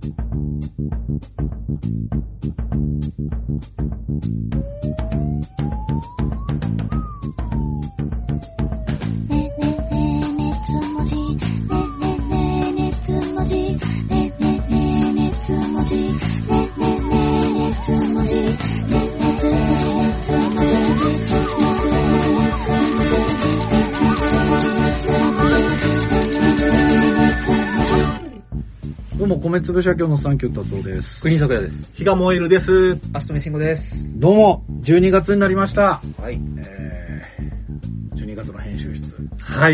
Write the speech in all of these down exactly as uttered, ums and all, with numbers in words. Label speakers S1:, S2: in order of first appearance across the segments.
S1: どうも、米粒社協のサンキュー達夫です。
S2: 国桜です。
S3: 日が燃えるです。
S2: 足止慎吾です。
S1: どうも、じゅうにがつになりました。
S2: はい。
S1: えー、じゅうにがつの編集室。
S3: はい。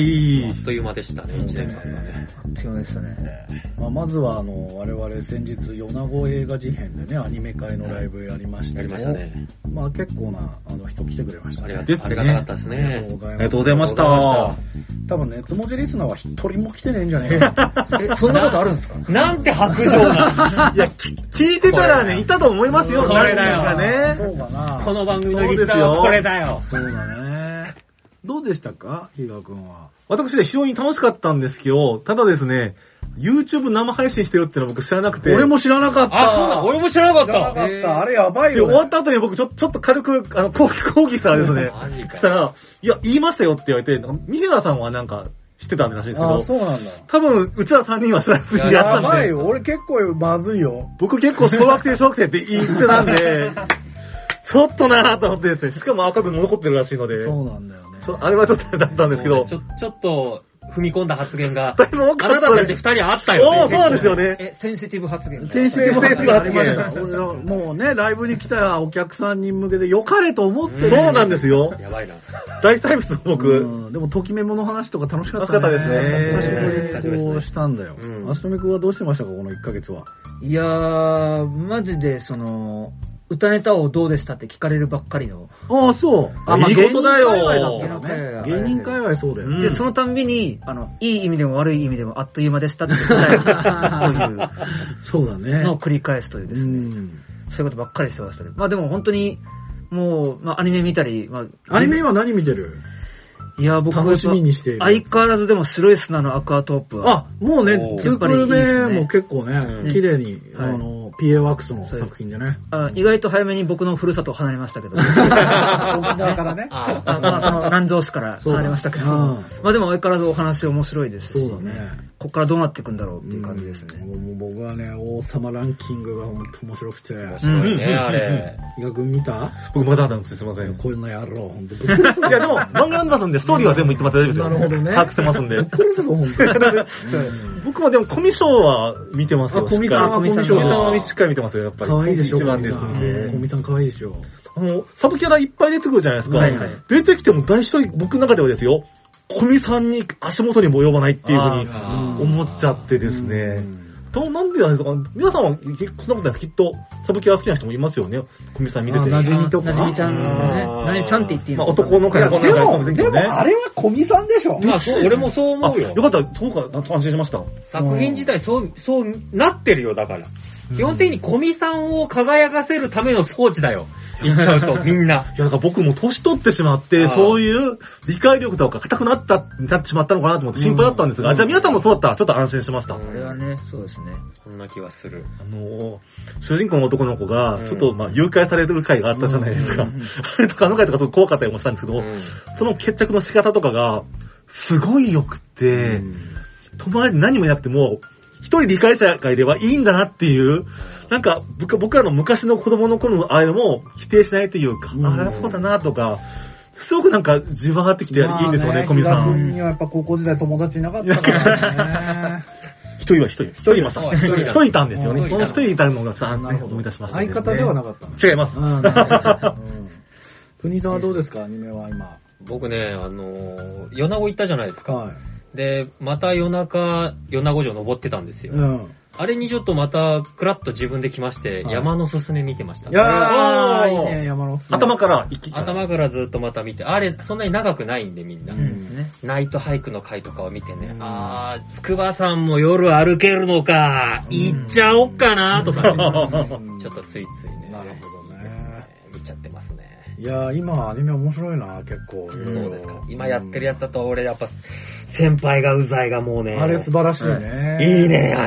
S2: あっという間でしたね、いちねんかんがね。
S1: あっという間でしたね。えーまあ、まずは、あの、我々先日、米子映画事変でね、アニメ会のライブやりましたけど、
S2: やりましたね。
S1: まあ、結構な、あの、人来てくれましたね。
S2: ありがた、ありがたかったですね。
S1: ありがとうございます。
S3: ありがとうございました。
S1: 多分ね、つもじリスナーは一人も来てねえんじゃねえか。
S2: え、そんなことあるんですか？なんて白状な。
S3: いや、聞いてたらね、いたと思いますよ、
S2: これだよ
S3: ね。
S1: そうかな。
S2: この番組のリスナーはこれだよ。
S1: そうだね。どうでしたか、比嘉くんは。
S3: 私ね、非常に楽しかったんですけど、ただですね、YouTube 生配信してるってのは僕知らなくて。
S1: 俺も知らなかった。
S2: あ、そうだ、俺も知らなかった。
S1: 知らなかった。あれやばいよ、ね。
S3: 終わった後に僕ちょちょっと軽く、あの、抗議、抗議したらですね。
S2: マジか。
S3: したら、いや、言いましたよって言われて、三平さんはなんか、知ってたんらしいですけど。
S1: あ、そうなんだ。
S3: 多分、うちらさんにんは知らずにやったんで。
S1: やばいよ。俺結構まずいよ。
S3: 僕結構小学生小学生って言ってたんで、ちょっとなぁと思ってですね、しかも赤く残ってるらしいので。
S1: そうなんだよね。
S3: あれはちょっとだったんですけど。
S2: ちょ、ちょっと、踏み込んだ発言が。
S3: 二人も
S2: あなたたち二人あったよね。
S3: そうなんですよね。
S2: え、センシティブ発言。
S1: センシティブ発言ありました。もうね、ライブに来たお客さんに向けて良かれと思って。
S3: そうなんですよ。
S2: やばいな。
S3: 大サービス僕。
S1: うん、でも、ときめもの話とか楽しかったね。
S3: 楽しかったですね。
S1: 久しぶりにこうしたんだよ。あすとみくんはどうしてましたか、このいっかげつは。
S4: いやー、マジで、その、歌ネタをどうでしたって聞かれるばっかりの。
S1: ああ、そう。
S3: あ、まあ、芸人だよ。
S1: 芸人界隈そうだよ
S4: ね。で、そのたんびに、あの、いい意味でも悪い意味でもあっという間でしたって答えるという。
S1: そうだね。
S4: のを繰り返すというですね。そういうことばっかりしてましたね。まあでも本当に、もう、まあアニメ見たり、ま
S1: あ。アニメ今何見てる？
S4: いや、僕は
S1: 楽しみにしている。
S4: 相変わらずでも白い砂のアクアトープ
S1: は。あ、もうね、ツークール目も結構ね、綺麗に、あの、ピーエー ワークスの作品でね。
S4: あ、意外と早めに僕のふるさとを離れましたけど。沖
S1: 縄からね。
S4: あ、まあその南城市から離れましたけど。まあでも相変わらずお話面白いですし。
S1: そうだね。
S4: ここからどうなっていくんだろうっていう感じですね。
S1: もう僕はね、王様ランキングが本当面白くて。
S2: 面白いね、あれ。
S1: 比嘉くん見た？
S3: 僕まだなんですよ、すいません。
S1: こういうのやろう、本当に。い
S3: やでも、漫画読んでますんで、ストーリーは全部言ってますよ。
S1: なるほどね。
S3: 把握してますんで。
S1: これぞ、本当に。
S3: 僕もでもコミショは見てますよ。
S1: あ、コミさんはコミション。
S3: コミさんはしっかり見てますよ、やっぱり。
S1: 可愛いでしょ、
S3: 一番ですんで。
S1: コミさん可愛いでしょ。
S3: あの、サブキャラいっぱい出てくるじゃないですか。
S4: はいはい。
S3: 出てきても大体僕の中ではですよ、コミさんに足元にも及ばないっていうふうに思っちゃってですね。と、なんでなんですか？皆さんはそんなことないです。きっと、サブキャラ好きな人もいますよね。コミさん見てて。
S1: なじみとか。
S4: なじみちゃんね。なじみちゃんって言っていいの？
S3: まあ男の子がこんな
S1: 感じで。でも、あれはコミさんでしょ。
S2: まあ、そう、俺もそう思うよ。
S3: よかった、そうか、安心しました。
S2: 作品自体、そう、そうなってるよ、だから。基本的にコミさんを輝かせるための装置だよ。言っちゃうと、みんな。
S3: いや、だから僕も年取ってしまって、そういう理解力とか硬くなった、なってしまったのかなと思って心配だったんですが、じゃあ皆さんもそうだったらちょっと安心しました。
S4: これはね、そうですね。
S2: そんな気はする。
S3: あの、主人公の男の子が、ちょっとまあ誘拐されてる回があったじゃないですか。あれとかあの回とかちょっと怖かったりもしたんですけど、その決着の仕方とかが、すごい良くて、友達何もいなくても、一人理解者がいればいいんだなっていう、なんか僕、僕らの昔の子供の頃のあれも否定しないというか、うん、ああ、そうだなとか、すごくなんかじわーってきていいんですよね、小見さん。
S1: 比嘉君にはやっぱ高校時代友達いなかったからね。
S3: 一人は一人。一人いました。一人いたんですよね。この一人いたのがさ、思い出しました、
S1: ね。相方ではなかった
S3: の？違います。
S1: 国さんはどうですか、アニメは今。
S2: 僕ね、あの、米子行ったじゃないですか。
S1: はい。
S2: で、また夜中、米子城登ってたんですよ。うん。あれにちょっとまた、クラッと自分で来まして、はい、山のすすめ見てました。
S1: いやー、いいね、山のすすめ。
S3: 頭から
S2: 行き頭からずっとまた見て、あれ、そんなに長くないんでみんな。うん、ナイトハイクの回とかを見てね、うん、あー、筑波山も夜歩けるのか、うん、行っちゃおっかなとか、ね、うん、ちょっとついついね。
S1: なるほどね。
S2: 見ちゃってますね。
S1: いやー、今アニメ面白いな、結構。
S2: そうですか。今やってるやつだと、俺やっぱ、先輩がうざいがもうね。
S1: あれ素晴らしいね。
S2: いいね、あれ。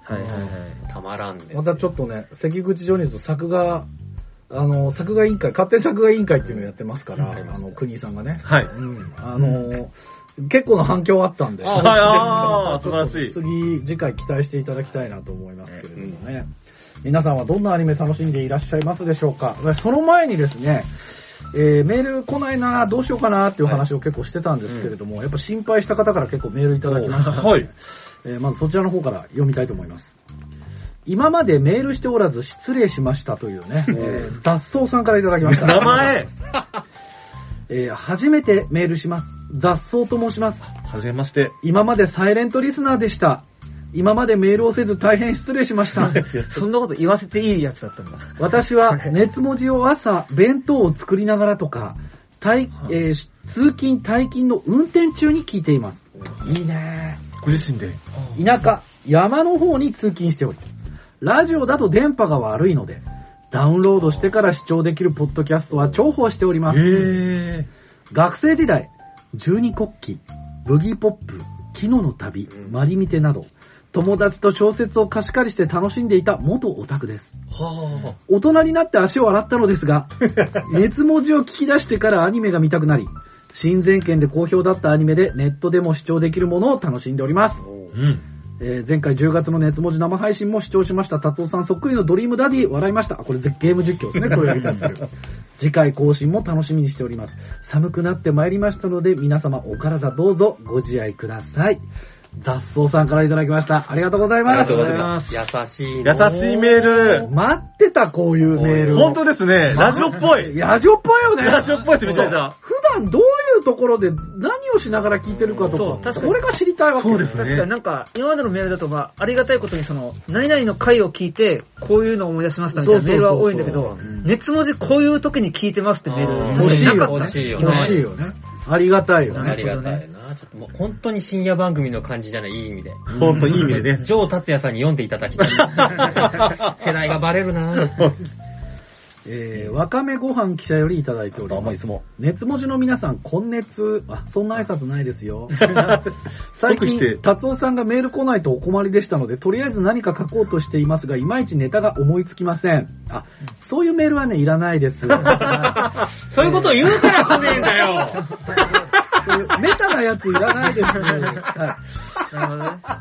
S4: はいはいはい。
S2: たまらんね。
S1: またちょっとね、関口ジョニーズ作画、あの、作画委員会、勝手に作画委員会っていうのをやってますから、うん、あの、国井さんがね。
S3: はい。
S1: うん。あの、うん結構な反響あったんで。
S3: あ、はい、ああ、素晴らしい。
S1: 次、次回期待していただきたいなと思いますけれどもね。うん、皆さんはどんなアニメ楽しんでいらっしゃいますでしょうか。その前にですね、えー、メール来ないな、どうしようかなっていう話を結構してたんですけれども、はい、やっぱ心配した方から結構メールいただきました。はい。えー、まずそちらの方から読みたいと思います。今までメールしておらず失礼しましたというね、えー、雑草さんからいただきました。
S3: 名前
S1: えー、初めてメールします。雑草と申します。
S3: はじめまして。
S1: 今までサイレントリスナーでした。今までメールをせず大変失礼しました。
S4: そんなこと言わせていいやつだったんだ。
S1: 私は熱文字を朝弁当を作りながらとか、退えー、通勤退勤の運転中に聞いています。いいね
S3: ー。ご自身で。
S1: 田舎、山の方に通勤しており、ラジオだと電波が悪いので、ダウンロードしてから視聴できるポッドキャストは重宝しております。
S3: へー。
S1: 学生時代、十二国旗、ブギーポップ、昨日の旅、マリミテなど、友達と小説を貸し借りして楽しんでいた元オタクです。はあ、大人になって足を洗ったのですが、熱文字を聞き出してからアニメが見たくなり、新前県で好評だったアニメでネットでも視聴できるものを楽しんでおります。うんえー、前回じゅうがつの熱文字生配信も視聴しました。達夫さんそっくりのドリームダディ笑いました。あ、これゲーム実況ですね。これやりたいんですけど。次回更新も楽しみにしております。寒くなってまいりましたので、皆様お体どうぞご自愛ください。雑草さんからいただきました。ありがとうございます。
S2: ありがとうございます。優しい。
S3: 優しいメール。
S1: 待ってた、こういうメール。
S3: 本当ですね。ラジオっぽい。
S1: ラジオっぽいよね。
S3: ラジオっぽいです、めちゃめちゃ。
S1: 普段どういうところで何をしながら聞いてるかとか、そう確かにこれが知りたいわけ
S3: です。そうですね。
S4: 確かになんか、今までのメールだと、まあ、ありがたいことにその、何々の回を聞いて、こういうのを思い出しましたみたいなメールは多いんだけど、熱文字こういう時に聞いてますってメール
S1: 欲しいよね。
S2: 欲しいよ
S1: ね。欲しいよね。ありがたいよね。
S2: ありがたいな。ちょっともう本当に深夜番組の感じじゃない、いい意味で。
S3: 本当いい意味でね。
S2: ジョー達也さんに読んでいただきたい。世代がバレるな。
S1: えー、わかめご飯記者よりいただいております。
S3: あ、まあ、いつも。
S1: 熱文字の皆さん、今熱、あ、そんな挨拶ないですよ。最近、達夫さんがメール来ないとお困りでしたので、とりあえず何か書こうとしていますが、いまいちネタが思いつきません。あ、そういうメールはね、いらないです。
S2: そういうことを言うから来ねえんだよ。
S1: メタなやついらないですね。はい、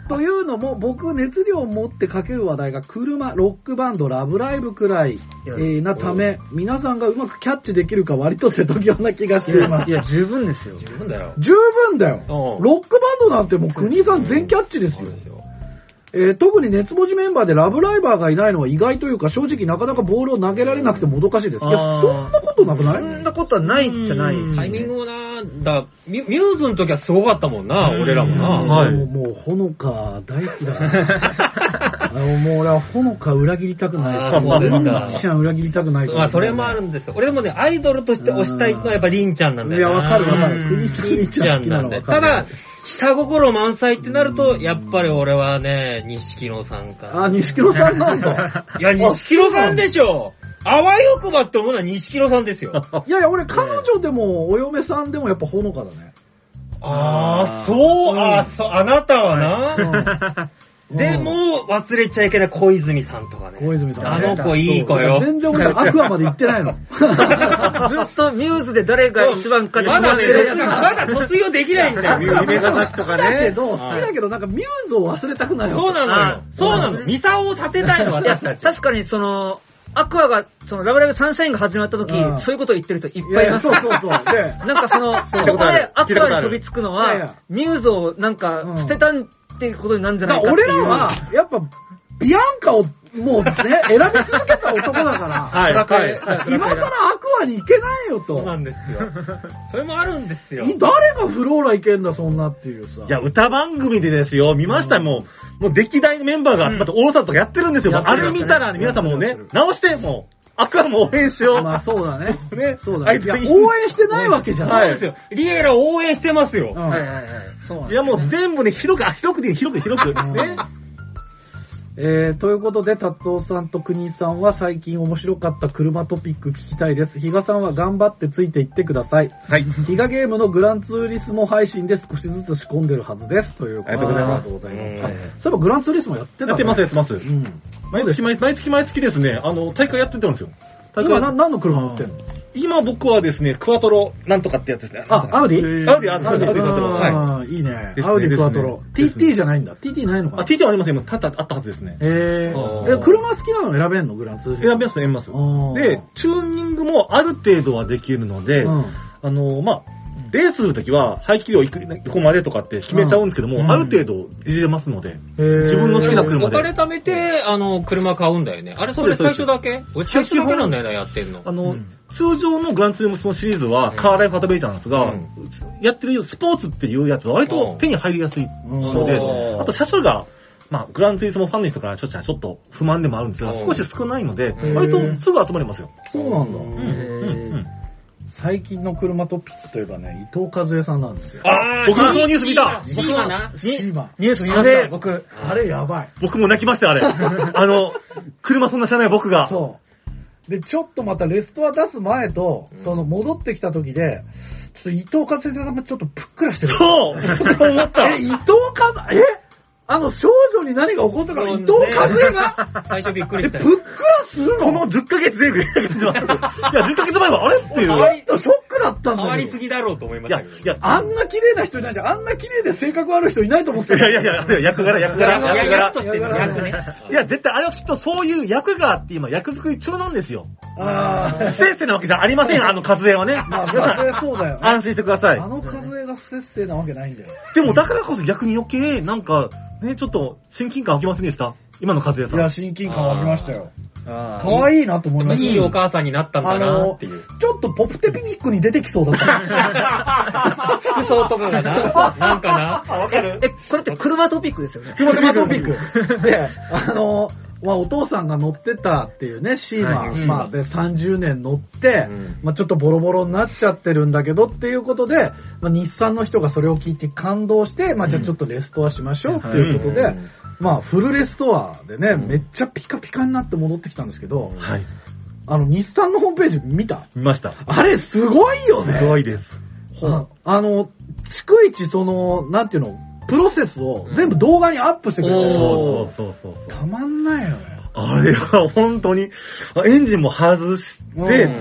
S1: というのも、僕、熱量を持ってかける話題が車、ロックバンド、ラブライブくらい、えー、なため、皆さんがうまくキャッチできるか割と瀬戸際な気がしています。
S4: いや、十分ですよ。
S2: 十分だよ。
S1: 十分だよ。ロックバンドなんてもう国井さん全キャッチですよ。えー、特に熱文字メンバーでラブライバーがいないのは意外というか、正直なかなかボールを投げられなくてもどかしいです。いや、そんなことなくない？
S4: そんなことはないじゃない。
S2: タイミングもな、だミューズの時はすごかったもんな、俺らもな。
S1: はい。もう、ほのか大好きだな。あの、もう俺はほのか裏切りたくない。もう、リンちゃん裏切りたくない。
S2: まあ、それもあるんですよ。俺もね、アイドルとして推したいのはやっぱリンちゃんなんだよ。
S1: いや、わかるわかる。国ちゃん好きなのわかる。
S2: ただ、下心満載ってなると、やっぱり俺はね、錦野さんか。
S1: あ、錦野さんなんだ。
S2: いや、錦野さんでしょ。あわよくばって思うのは錦野さんですよ。
S1: いやいや、俺彼女でも、お嫁さんでもやっぱほのかだね。
S2: あー、そう、あー、そう、あなたはな。でも、忘れちゃいけない小泉さんとかね。
S1: 小泉さん。
S2: あの子いい子よ。
S1: 全然俺アクアまで行ってないの。ず
S4: っとミューズで誰が一番かで
S2: まだね、まだ卒業できないんだよ。
S3: 夢がなきとかね。
S1: だけど、好きだけどなんかミューズを忘れたくない。
S2: そうなのよ。そうなの。ミサオを立てたいの、私たち。
S4: 確かにその、アクアが、その、ラブライブサンシャインが始まった時、そういうことを言ってる人いっぱいいます。
S1: そうそうそう。で、
S4: なんかその、そこでアクアに飛びつくのは、ミューズをなんか捨てたっていうことになるんじゃないかっていう。
S1: 俺らは、やっぱ、ビアンカを、もうね、選び続けた男だから、
S3: はい、はい。
S1: 今更アクアに行けないよと。
S2: そうなんですよ。それもあるんですよ。
S1: 誰がフローラ行けんだ、そんなっていうさ。
S3: いや、歌番組でですよ、見ましたよ、もう、もう歴代のメンバーが集まってオールスターとかやってるんですよ。あれ見たら、皆さんもね、直して、もう。アクアも応援しよう。
S1: まあそうだね。
S3: ね。
S1: そうだね。いや、応援してないわけじゃないですよ。
S2: リエラ応援してますよ。
S1: はいはいはい。
S3: そう。いやもう全部ね、広く、あ、広くでいい、広く広く。ね。
S1: えー、ということで、達夫さんと国井さんは最近面白かった車トピック聞きたいです。比嘉さんは頑張ってついていってください。
S3: はい。
S1: 比嘉ゲームのグランツーリスモ配信で少しずつ仕込んでるはずです。ということで。
S3: ありがとう
S1: ございます。
S3: ございます。
S1: そういえばグランツーリスモやってた、ね、
S3: やってます、やってます。
S1: うん。
S3: 毎月毎、毎月毎月ですね、あの、大会やってたんですよ。
S1: 今な何の車乗ってんの？
S3: 今僕はですね、クワトロなんとかってやつですね。
S1: あ、アウディ？
S3: アウディ、アウディ、アウディ、クワトロ。
S1: はい。いいね。アウディクワトロ。ティーティー じゃないんだ。ティーティー ないのかな？
S3: あ、ティーティー はありません。今、たったあったはずですね。
S1: えー。え、車好きなの選べんのグランツーリスモ？
S3: 選びます、選びます。で、チューニングもある程度はできるので、あの、まあ、レースするときは排気量いくこまでとかって決めちゃうんですけども、うん、ある程度いじれますので、自分の好きな車で。
S2: お金貯めて、あの、車買うんだよね。あれ、それ最初だけ？俺最初だけなんだよな、やってんの。
S3: あの、うん、通常のグランツーリスモシリーズはカーライフアドベンチャーなんですが、うん、やってるスポーツっていうやつは割と手に入りやすいので、うん、あと車種が、まあ、グランツーリスモファンの人からちょっとちょっと不満でもあるんですが、少し少ないので、割とすぐ集まりますよ。
S1: そうなんだ。うんうん最近の車トピックといえばね、伊藤和恵さんなんですよ。
S3: ああ、僕もそのニュース見た。
S2: シーマな。
S1: シーマ。
S4: ニュース見ました、僕。
S1: あれやばい。
S3: 僕も泣きましたよ、あれ。あの、車そんな知らない僕が。
S1: そう。で、ちょっとまたレストア出す前と、その戻ってきた時で、ちょっと伊藤和恵さんがちょっとぷっくらしてる。
S3: そう僕思った。
S1: え、伊藤和恵、えあの、少女に何が起こったか、伊藤和恵が
S2: 最初びっくりした。
S1: ぷっくらするの
S3: このじゅっかげつでぐらいな感じます。いや、じゅっかげつまえはあれっていう。
S1: ちょっとショックだったんだよ。
S2: 変わりすぎだろうと思いましたけど。
S3: いや、いや、
S1: あんな綺麗な人いないじゃん。あんな綺麗で性格悪い人いないと思ってた。
S3: いやいやいや、役柄、役柄、
S2: 役柄。としての役ね。
S3: いや、絶対あれはきっとそういう役があって今、役作り中なんですよ。
S1: ああ。
S3: 不摂生なわけじゃありません、あの和恵はね。
S1: まあ、和恵そうだよ。
S3: 安心してください。
S1: あの和恵が不摂生なわけないんだよ。
S3: でも、だからこそ逆に余計、なんか、ね、ちょっと、親近感湧きませんでした今の和恵さん。
S1: いや、親近感湧きましたよ。可愛いなと思いました。
S2: いいお母さんになったんだなっていう。
S1: ちょっとポプテピミックに出てきそうだった。
S2: 服装とかがな。なんかな。
S4: あ、わかる。え、これって車トピックですよね。
S1: 車トピック。で、あの、まあ、お父さんが乗ってたっていうね、シーマ、はい、まあ、で、さんじゅうねん乗って、うん、まあ、ちょっとボロボロになっちゃってるんだけどっていうことで、まあ、日産の人がそれを聞いて感動して、まあ、じゃあちょっとレストアしましょうっていうことで、うん、まあ、フルレストアでね、うん、めっちゃピカピカになって戻ってきたんですけど、
S3: はい。
S1: あの、日産のホームページ見た？
S3: 見ました。
S1: あれ、すごいよね。
S3: すごいです。
S1: あ, あの、逐一その、なんていうの、プロセスを全部動画にアップしてくれてる、うん、
S3: そうそうそうそう。
S1: たまんないよね。
S3: あれは本当に、エンジンも外して、うん、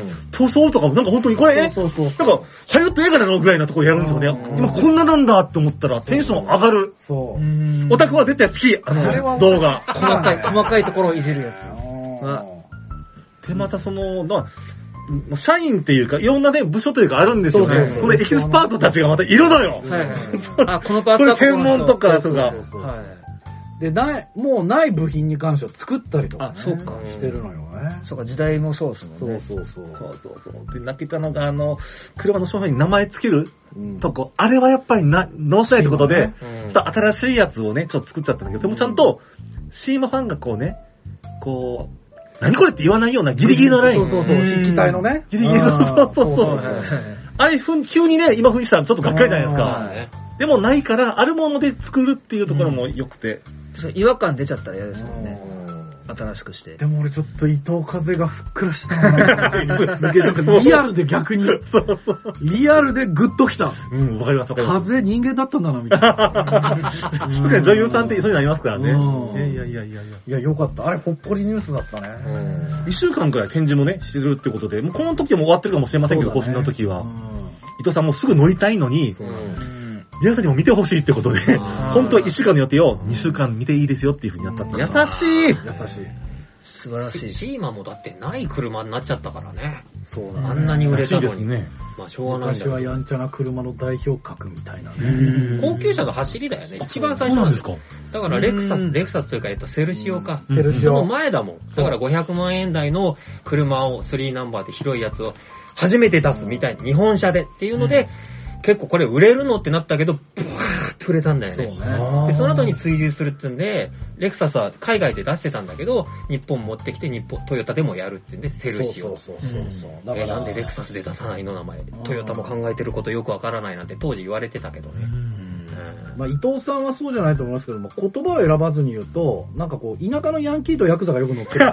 S3: 塗装とかもなんか本当にこれ、そうそうそうなんか、ハリウッド映画なのぐらいなところやるんですよね。うん、今こんななんだって思ったらテンション上がる。
S1: そう。
S3: オタクは絶対好き、あの、動画。
S4: 細かい、細かいところをいじるや
S3: つ。で、またその、まあ、社員っていうか、いろんなね、部署というかあるんですよね。これエキスパートたちがまたいるのよ。はい。
S4: あ、このパート
S3: は専門とかとか。はい。
S1: で、ない、もうない部品に関しては作ったりとか、ね、
S4: あ、そうか。
S1: してるのよね。
S4: そうか、時代もそうですもんね。
S1: そうそうそう。
S3: そうそうそう。で、泣けたのが、あの、車の商品に名前つけるとこ、うん、あれはやっぱりな、直したいってことで、ねうん、ちょっと新しいやつをね、ちょっと作っちゃったんだけど、でもちゃんと、シーマファンがこうね、こう、何これって言わないようなギリギリのライン。
S1: そうそうそう、筆記体のね。
S3: ギリギリの、そうそうそう。あれ、急にね、今風にしたらちょっとがっかりじゃないですか。でもないから、あるもので作るっていうところも良くて。
S4: うん、違和感出ちゃったら嫌ですもんね。新しくして。
S1: でも俺ちょっと伊藤風がふっくらしたなリアルで逆に。そうそう。リアルでグッときた。
S3: うん、わかります。
S1: 風人間だったんだな、みたいな。
S3: 女優さんってそういうのありますからね。いやいやいやいやいや。
S1: いや、よかった。あれ、ほっこりニュースだったね。
S3: 一週間くらい展示もね、してるってことで、もうこの時はもう終わってるかもしれませんけど、更新の時は。伊藤さんもすぐ乗りたいのに、皆さんにも見てほしいってことで、本当はいっしゅうかんの予定をにしゅうかん見ていいですよっていう風にやったんです。
S2: 優しい優
S1: しい。
S4: 素晴らしい。
S2: シーマもだってない車になっちゃったからね。
S1: そうだね。
S2: あんなに売れたのに。
S3: ね、
S2: まあしょうがないんだけど。
S1: 昔はやんちゃな車の代表格みたいなね。
S2: 高級車の走りだよね。一番最初なんですか。だからレクサス、レクサスというか、えっと、セルシオか。セルシオ。その前だもん。だからごひゃくまんえん台の車をスリーナンバーで広いやつを初めて出すみたいな。日本車でっていうので、結構これ売れるのってなったけど、ブワーって売れたんだよね。そうね。で、その後に追従するってんで、レクサスは海外で出してたんだけど、日本持ってきて、日本、トヨタでもやるってんで、セルシオ。そうそうそうそう。だから、え、なんでレクサスで出さないの名前。トヨタも考えてることよくわからないなんて当時言われてたけどね。
S1: まあ、伊藤さんはそうじゃないと思いますけども、言葉を選ばずに言うと、なんかこう、田舎のヤンキーとヤクザがよく乗ってる。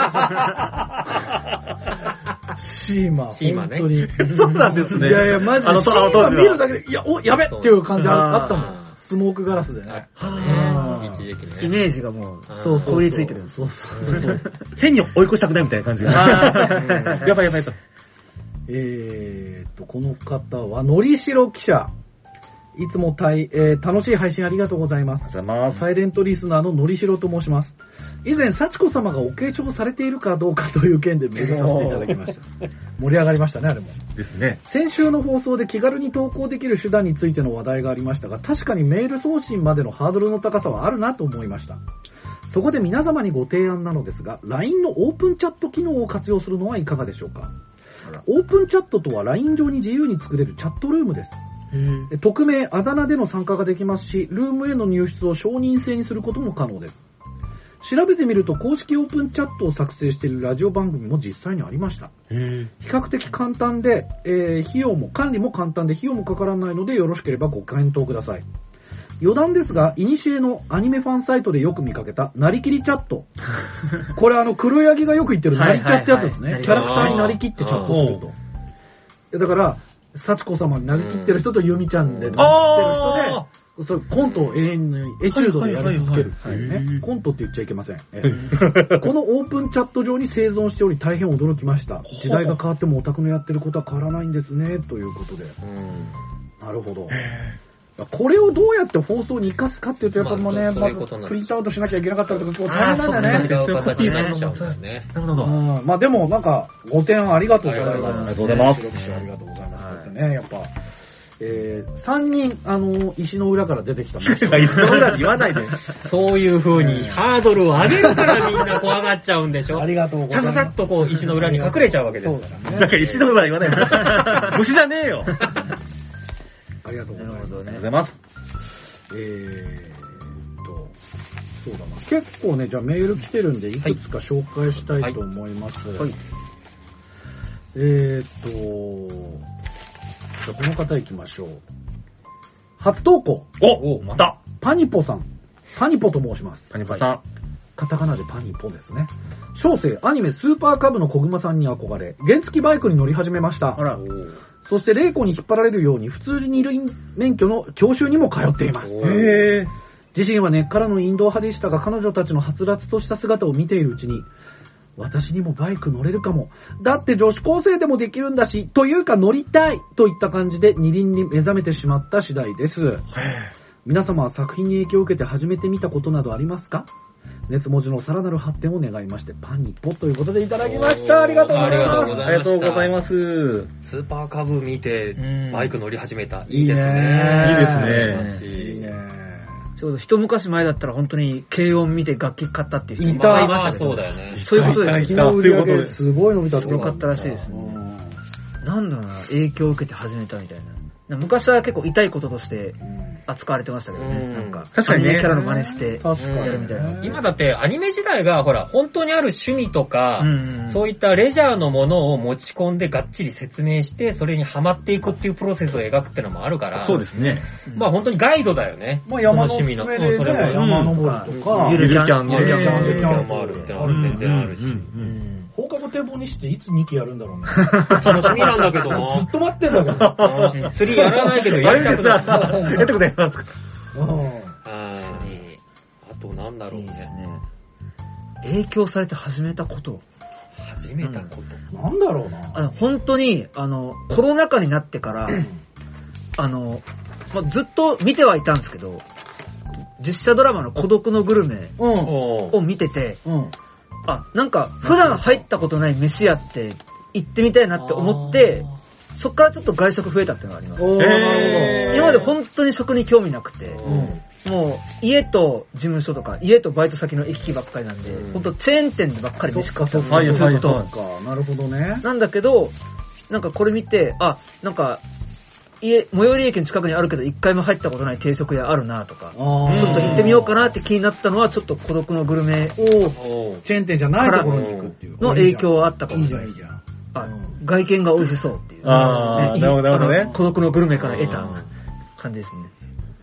S1: シーマ、
S2: シーマね
S1: 本当に。
S3: そうなんですね。
S1: いやいや、マジで、
S3: あの
S1: シーマ見るだけで、いや、お、やべっていう感じあったもん。
S2: あ
S1: スモークガラスでね。
S2: あ
S1: うん
S2: ね。一時期ね。
S4: イメージがもう、
S1: そうそう。
S4: こびりついてるんです。
S1: そうそうそう。
S3: 変に追い越したくないみたいな感じが。やばいやばいと。
S1: えーっと、この方は、のりしろ記者。いつもたい、えー楽しい配信ありがとうございます。
S3: ありがとうございます。
S1: サイレントリスナーののりしろと申します。以前、幸子様がお継承されているかどうかという件でメールさせていただきました。盛り上がりましたね、あれも。
S3: ですね。
S1: 先週の放送で気軽に投稿できる手段についての話題がありましたが、確かにメール送信までのハードルの高さはあるなと思いました。そこで皆様にご提案なのですが、ライン のオープンチャット機能を活用するのはいかがでしょうか。オープンチャットとは ライン 上に自由に作れるチャットルームです。匿名、あだ名での参加ができますし、ルームへの入室を承認制にすることも可能です。調べてみると公式オープンチャットを作成しているラジオ番組も実際にありました。比較的簡単で、えー、費用も、管理も簡単で費用もかからないのでよろしければご検討ください。余談ですが、イニシエのアニメファンサイトでよく見かけた、なりきりチャット。これあの、黒柳がよく言ってるなりチャってやつですね。キャラクターになりきってチャットすると。だから、幸子様になりきってる人とゆみちゃんでなりきってる人で、そうコントを永遠にエチュードでやり続けるっていうね。コントって言っちゃいけません。えーこのオープンチャット上に生存しており大変驚きました。時代が変わってもオタクのやってることは変わらないんですね、ということで。なるほど。これをどうやって放送に生かすかっていうと、やっぱもうね、まあ、プリントアウトしなきゃいけなかったりとか、結構大変なんだよね。
S2: 違う形になっちゃうんですね。
S3: なるほど。
S1: うんまあでもなんか、ご提案ありがとうございます。
S3: ありがとうございます。
S1: ありがとうございます。こうやってね、やっぱ、えー、さんにん、あの、石の裏から出てきたんです
S3: 石の裏って言わないで。
S2: そういう風にハードルを上げるからみんな怖がっちゃうんでしょ。
S1: ありがとうございます。
S2: ささっとこう石の裏に隠れちゃうわけです。
S1: そうだね。
S3: なんか石の裏言わないで。虫じゃねえよ。
S1: ありがとうございます。
S3: ありがとうございます。
S1: えーと、そうだな。結構ね、じゃあメール来てるんで、いくつか紹介したいと思います。はい。はい、えーと、じゃあこの方行きましょう。初投稿。
S3: おおまた
S1: パニポさん。パニポと申します。
S3: パニポさん。はい、
S1: カタカナでパニポですね。小生、アニメスーパーカブの小熊さんに憧れ、原付バイクに乗り始めました。あら。そして、霊子に引っ張られるように、普通に二輪免許の教習にも通っています。へー。自身は根っからのインド派でしたが、彼女たちのはつらつとした姿を見ているうちに、私にもバイク乗れるかも。だって女子高生でもできるんだし、というか乗りたいといった感じで二輪に目覚めてしまった次第です。皆様は作品に影響を受けて始めてみたことなどありますか？熱文字のさらなる発展を願いまして、パニポということでいただきました。ありがとうございます。
S3: ありがとうございます。
S2: スーパーカブ見て、バイク乗り始めた。
S1: いいですね。
S3: いいですね。
S1: いいね。
S4: ちょうど一昔前だったら本当に軽音見て楽器買ったっていう人もいましたけど。
S2: そうだよね。
S4: そういうことで、
S1: 昨日売り上げすごい伸びたって
S4: よかったらしいですね。なんだろうな、影響を受けて始めたみたいな。昔は結構痛いこととして扱われてましたけどね。うん、なんか、確かにね、キャラの真似してやるみたいな。
S2: 今だってアニメ時代が、ほら、本当にある趣味とか、うんうん、そういったレジャーのものを持ち込んでがっちり説明して、それにハマっていくっていうプロセスを描くってのもあるから。
S3: そうですね。
S2: まあ本当にガイドだよね。
S1: まあ山の趣味の。それも山登りとか、
S4: ゆるキャン、
S2: ゆるキャン、ゆるキャンもあるってのは全然あるし。
S1: 放課後堤防にしていつにきやるんだろうね。
S2: 楽しみなんだけどな。
S1: ずっと待ってんだけど。
S2: 釣りやらないけどやりたくなった。
S3: やってくれますか。
S2: あとなんだろうね。
S4: 影響されて始めたこと。
S2: 始めたこと。
S1: なんだろうな。
S4: あの本当に、あの、コロナ禍になってから、あの、ま、ずっと見てはいたんですけど、実写ドラマの孤独のグルメを見てて、うんあ、なんか、普段入ったことない飯屋って行ってみたいなって思って、そっからちょっと外食増えたっていうのがあります。今まで本当に食に興味なくて、うん、もう家と事務所とか、家とバイト先の行き来ばっかりなんで、うん、本当チェーン店でばっかり飯食ってたんですよ。ずっと。
S1: なるほどね。
S4: なんだけど、なんかこれ見て、あ、なんか、家、最寄り駅の近くにあるけど一回も入ったことない定食屋あるなとか、ちょっと行ってみようかなって気になったのは、ちょっと孤独のグルメを、
S1: チェーン店じゃないところに行くっていう。
S4: の影響はあったかもしれない。いいじゃん、いいじゃん。あ、外見が美味しそうっていう。
S3: ああ、なるほどね。
S4: 孤独のグルメから得た感じですね。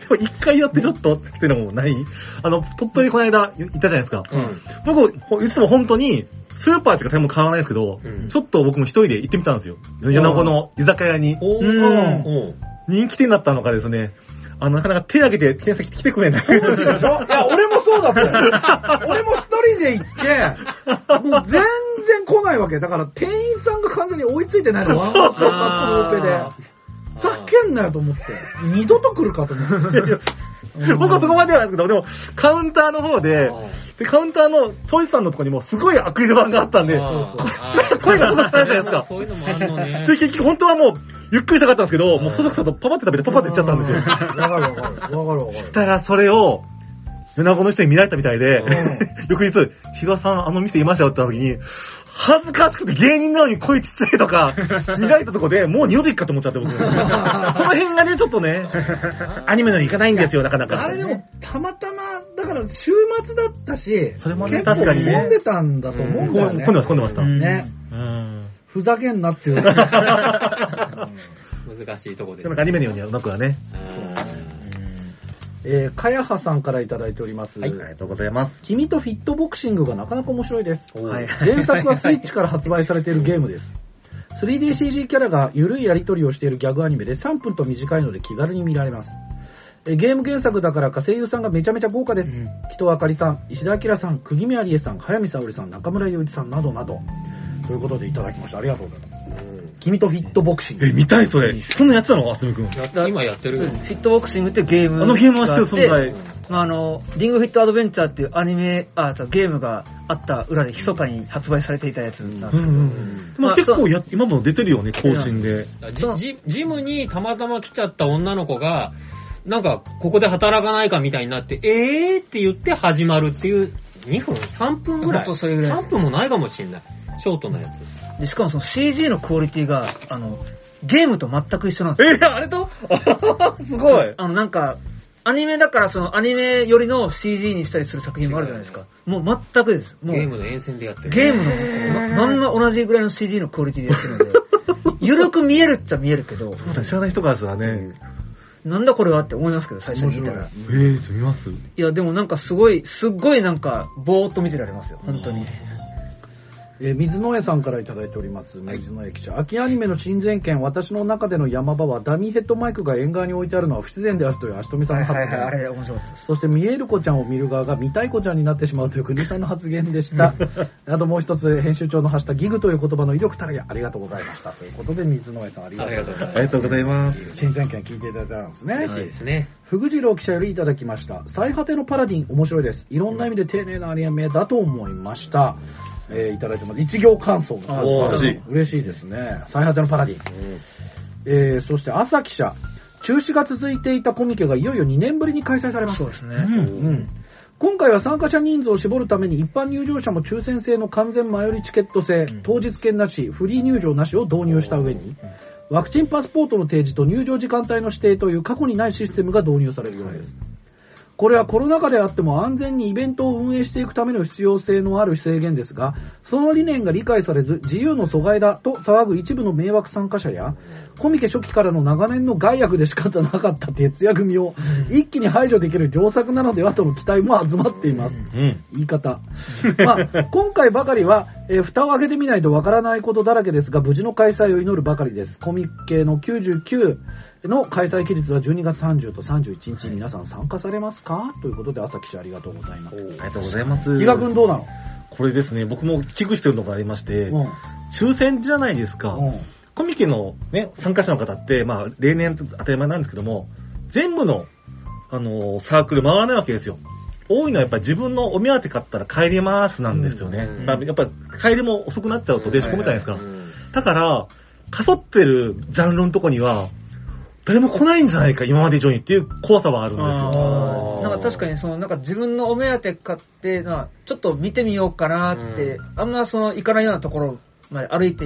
S3: も一回やってちょっとっていうのもない？あの、鳥取この間行ったじゃないですか。うん、僕、いつも本当に、スーパーしか買い物買わないですけど、うん、ちょっと僕も一人で行ってみたんですよ。米子の居酒屋に。人気店だったのかですね。あの、なかなか手挙げて検査来てくれない。そうでしょ？い
S1: や、俺もそうだったよ。俺も一人で行って、もう全然来ないわけ。だから店員さんが完全に追いついてないの。ワンワンとかつのオペで。ふざけんなよと思って。二度と来るかと思って。
S3: 僕はそこまではないですけど、でも、カウンターの方で、でカウンターのチョイスさんのとこにもすごいアクリル板があったんで、声が届かないじゃないですか。
S2: そういうのもあるのね。
S3: で、結局本当はもう、ゆっくりしたかったんですけど、もうそそくさとパパって食べてパパっていっちゃったんですよ。わか
S1: るわかる。わかるわかる。
S3: そしたらそれを、米子の人に見られたみたいで、翌日、比嘉さんあの店いましたよって言った時に、恥ずかしくて芸人なのに声ちっちゃいとか、見られたとこでもう二度と行くかと思っちゃって僕。その辺がね、ちょっとね、アニメのに行かないんですよ、なかなか。
S1: あれでも、たまたま、だから週末だったし、
S3: それもね、確かにね。
S1: 混んでたんだと思うんだよね。
S3: 混んでました、混んでました。
S1: ね。ふざけんなっていう。
S2: 難しいとこで。
S3: なんかアニメのようにはうまくはね。
S1: えー、かやはさんからいただいております。
S3: はい、ありがとうございます。
S1: 君とフィットボクシングがなかなか面白いです。はい、原作はスイッチから発売されているゲームです。スリーディーシージー キャラが緩いやり取りをしているギャグアニメでさんぷんと短いので気軽に見られます。えー、ゲーム原作だからか声優さんがめちゃめちゃ豪華です。うん、木戸あかりさん、石田明さん、釘宮理恵さん、早見沙織さん、中村祐一さんなどなど。ということでいただきました。ありがとうございます。君とフィットボクシング。
S3: え、見たいそれ。そんなやつなのあすみくん。
S2: 今やってる。
S4: フィットボクシングってゲーム。
S3: あのゲームは知ってる存在。
S4: まあ、あの、リングフィットアドベンチャーっていうアニメ、あ、ゲームがあった裏で密かに発売されていたやつなんですけど。うんうん、
S3: まあ、結構や、今も出てるよね、更新で。
S2: ジ, ジムにたまたま来ちゃった女の子が、なんか、ここで働かないかみたいになって、えーって言って始まるっていう、にふん ?さん 分ぐらい。それぐらい。さんぷんもないかもしれない。ショートのやつ。
S4: でしかもその シージー のクオリティが、あの、ゲームと全く一緒なんですよ。
S3: えー、あれとすごい。
S4: あの、なんか、アニメだからそのアニメよりの シージー にしたりする作品もあるじゃないですか。もう全くです。もう
S2: ゲームの沿線でやってる。
S4: ゲームの、ま、まんま同じぐらいの シージー のクオリティでやってるので、ゆるく見えるっちゃ見えるけど。
S3: そうだ、知らない人からしたらね。
S4: なんだこれはって思いますけど、最初に見たら。
S3: えー、見ます？
S4: いや、でもなんかすごい、すっごいなんか、ぼーっと見てられますよ、本当に。
S1: えー、水野屋さんからいただいております。水野屋記者。秋アニメの親善券、私の中での山場はダミーヘッドマイクが縁側に置いてあるのは不自然であるという足富さんの発言。
S4: はいはいはい、あれ面白かったです。
S1: そして見える子ちゃんを見る側が見たい子ちゃんになってしまうという国さんの発言でした。あともう一つ、編集長の発したギグという言葉の威力たらやありがとうございました。ということで水野屋さんありがとうございます。
S3: ありがとうございます。
S1: 親善券聞いていただいたんですね。
S2: 嬉しいですね。
S1: ふぐじろう記者よりいただきました。最果てのパラディン面白いです。いろんな意味で丁寧なアニメだと思いました。えー、いただいてます。一行感想が
S3: 嬉しい。
S1: 嬉しいですね。最果てのパラディン。うん、えー、そして朝記者。中止が続いていたコミケがいよいよにねんぶりに開催されます。
S4: そうですね。
S1: うん。うん、今回は参加者人数を絞るために一般入場者も抽選制の完全前売りチケット制、うん、当日券なし、フリー入場なしを導入した上に、ワクチンパスポートの提示と入場時間帯の指定という過去にないシステムが導入されるようです。これはコロナ禍であっても安全にイベントを運営していくための必要性のある制限ですが、その理念が理解されず自由の阻害だと騒ぐ一部の迷惑参加者や、コミケ初期からの長年の害悪で仕方なかった徹夜組を一気に排除できる上策なのではとの期待も集まっています。うん、言い方。まあ、今回ばかりは、えー、蓋を開けてみないとわからないことだらけですが、無事の開催を祈るばかりです。コミケのきゅうじゅうきゅうの開催期日はじゅうにがつさんじゅうとさんじゅういちにち、皆さん参加されますかということで、朝記者ありがとうございます。あり
S3: がとうございます。
S1: 伊賀くんどうなの？
S3: これですね、僕も危惧してるのがありまして、うん、抽選じゃないですか。うん、コミケのね、参加者の方って、まあ、例年当たり前なんですけども、全部の、あのー、サークル回らないわけですよ。多いのはやっぱり自分のお目当て買ったら帰りますなんですよね。うん、やっぱり帰りも遅くなっちゃうと電子込むじゃないですか。うん、だから、かそってるジャンルのとこには、誰も来ないんじゃないか、今まで以上にっていう怖さはあるんですよ。
S4: なんか確かにその、なんか自分のお目当て買って、なちょっと見てみようかなって、うん、あんまその行かないようなところまで歩いてみて、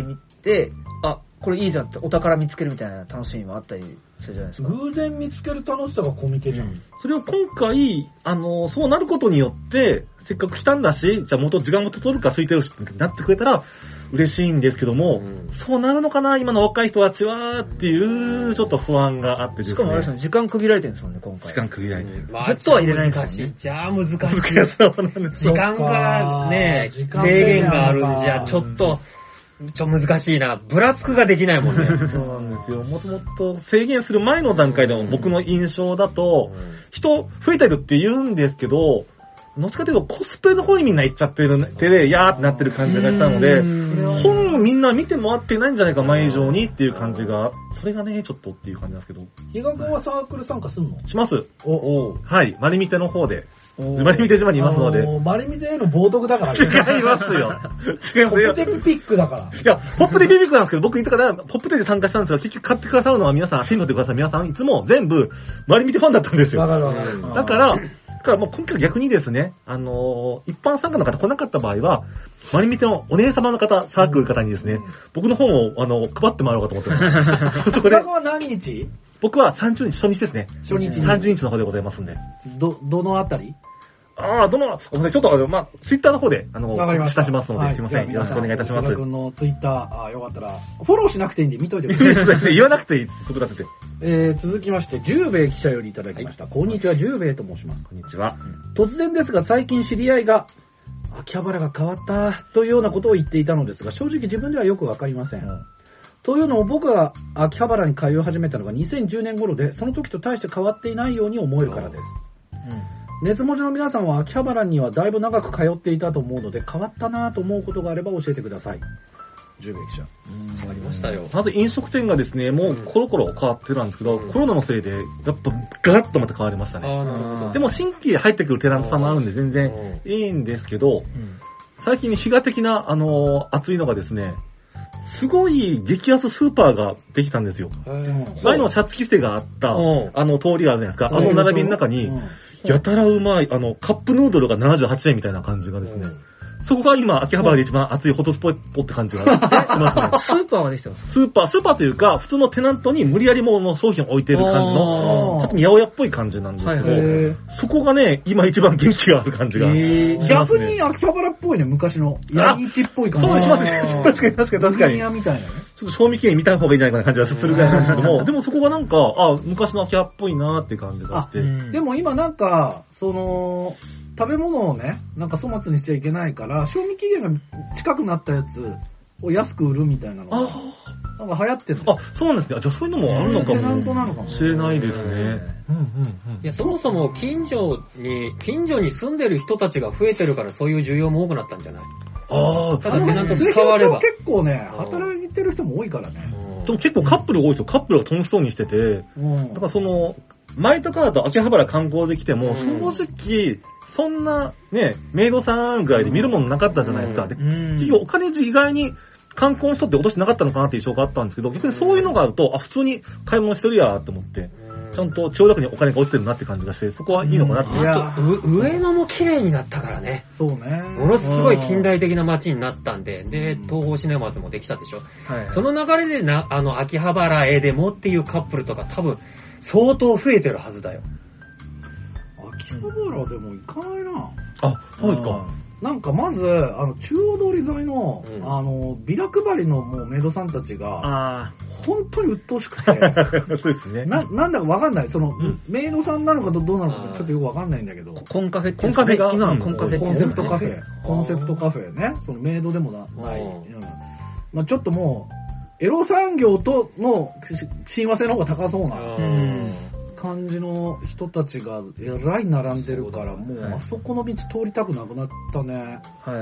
S4: て、あ、これいいじゃんってお宝見つけるみたいな楽しみもあったりするじゃないですか。
S1: 偶然見つける楽しさがコミケじゃん。うん、
S3: それを今回、あの、そうなることによって、せっかく来たんだし、じゃあ元時間も取るか空いてるしってなってくれたら嬉しいんですけども、うん、そうなるのかな今の若い人たちはっていうちょっと不安があってですね。
S4: しかもあれですね、時間区切られてるんですもんね、今回。
S3: 時間区切られてる。
S2: まあ、
S4: ずっとは入れないんですよね。
S2: じゃあ難しい。
S3: 難しそうなんです
S2: 時間がね、制限があるんじゃ、ちょっと、ちょっと難しいな。ブラックができないもんね。
S3: そうなんですよ。もともと制限する前の段階でも僕の印象だと、うん、人増えてるって言うんですけど、どっちかというとコスプレの方にみんな行っちゃってる手で、やーってなってる感じがしたので、本をみんな見て回ってないんじゃないか、前以上にっていう感じが、それがね、ちょっとっていう感じなんですけど。
S1: 比嘉君はサークル参加すんの？
S3: します。
S1: おお
S3: はい、マリミテの方で。マリミテ島にいますので。
S1: マリミテへの冒涜だから
S3: 違いますよ。違いますよ。
S1: ポップテピピックだから。
S3: いや、ポップテピピックなんですけど、僕言ったから、ポップテで参加したんですが、結局買ってくださるのは皆さん、手に取ってください。皆さん、いつも全部、マリミテファンだったんですよ。
S1: わかるわかる。
S3: だから、だからもう今回逆にですね、あのー、一般参加の方来なかった場合は、マリミテのお姉様の方、サークル方にですね、うん、僕の本を、あの、配ってもらおうかと思ってます。そこで。
S1: は何日？
S3: 僕はさんじゅうにち、初日ですね。
S1: 初日。
S3: さんじゅうにちの方でございますんで。
S1: ど、どのあたり？
S3: ああ、どの、ちょっと、まあ、ツイッターの方で、あの、
S1: わかりました。
S3: しますので、はい、すいません。よろしくお願いいたします。
S1: 君のツイッター、あよかったら、フォローしなくていいんで見といてください。
S3: 言わなくていい、僕だって。
S1: えー、続きまして、十兵衛記者よりいただきました。はい、こんにちは、十兵衛と申します。
S3: こんにちは。
S1: 突然ですが、最近知り合いが、秋葉原が変わったというようなことを言っていたのですが、正直自分ではよくわかりません。うん、というのも僕が秋葉原に通い始めたのがにせんじゅうねん頃で、その時と大して変わっていないように思えるからです。うん熱文字の皆さんは秋葉原にはだいぶ長く通っていたと思うので変わったなと思うことがあれば教えてください。十兵衛記者。
S2: 変わりましたよ。
S3: まず飲食店がですね、もうコロコロ変わってたんですけど、うん、コロナのせいでやっぱガラッとまた変わりましたね。
S2: あなるほど
S3: でも新規で入ってくるテナントさんもあるんで全然いいんですけど、うん、最近比嘉的な、あのー、熱いのがですね、すごい激安スーパーができたんですよ。前のシャツ規制があった、あの通りがあるじゃないですか。あの並びの中に、やたらうまい、あの、カップヌードルがななじゅうはちえんみたいな感じがですね。そこが今、秋葉原で一番熱いホットスポットって感じがします
S4: ね。スーパーはできてます。
S3: スーパー、スーパーというか、普通のテナントに無理やりもの商品を置いてる感じの、あと八百屋っぽい感じなんですけど、はいはい、そこがね、今一番元気がある感じがしますね。
S1: 逆に秋葉原っぽいね、昔の。ヤギ市っぽい感じ。
S3: そうしますね。確かに確かに確かに。
S1: みたいなね。
S3: ちょっと賞味期限見た方がいいんじゃないかな感じがするぐらいなんですけども、でもそこがなんか、あ、昔の秋葉っぽいなーって感じがして。
S1: でも今なんか、その、食べ物をね、なんか粗末にしちゃいけないから、賞味期限が近くなったやつを安く売るみたいなのが、なんか流行ってる。
S3: あ、そうなんですね。じゃあそういうのもあるのかも。
S1: テナントなのかも
S3: しれないですね。うんうんうん。い
S2: や、そもそも近所に、近所に住んでる人たちが増えてるからそういう需要も多くなったんじゃない？
S3: ああ、
S2: ただテナント変われば。
S1: 結構ね、働いてる人も多いからね。
S3: でも結構カップル多いですよ。カップルが楽しそうにしてて、だからその、前とかだと秋葉原観光できても、正直、そんなね、メイドさんぐらいで見るものなかったじゃないですか。で、結局お金意外に観光の人って落としてなかったのかなっていう印象があったんですけど、逆にそういうのがあると、あ、普通に買い物してるやーって思って、ちゃんと千代田区にお金が落ちてるなって感じがして、そこはいいのかなって。
S2: いや、上野も綺麗になったからね。
S1: そうね。
S2: ものすごい近代的な街になったんで、で、東宝シネマズもできたでしょ。はい、その流れでな、あの、秋葉原へでもっていうカップルとか多分、相当増えてるはずだよ。
S1: 秋葉原でも行かないな。
S3: あ、そうですか。
S1: なんかまず、あの、中央通り沿いの、うん、あの、ビラ配りのもうメイドさんたちが、本当に鬱陶しくて、
S3: そうですね。
S1: な、なんだかわかんない。その、うん、メイドさんなのかどうなのかちょっとよくわかんないんだけど。
S4: コンカフェって
S3: コンカフェが、
S4: 今のコンカフェって
S1: コンセプトカフェ。コンセプトカフェね。そのメイドでもなない。うん、まあちょっともう、エロ産業との親和性の方が高そうな。感じの人たちがえらい並んでるから、もうあそこの道通りたくなくなったね。
S3: はいはい。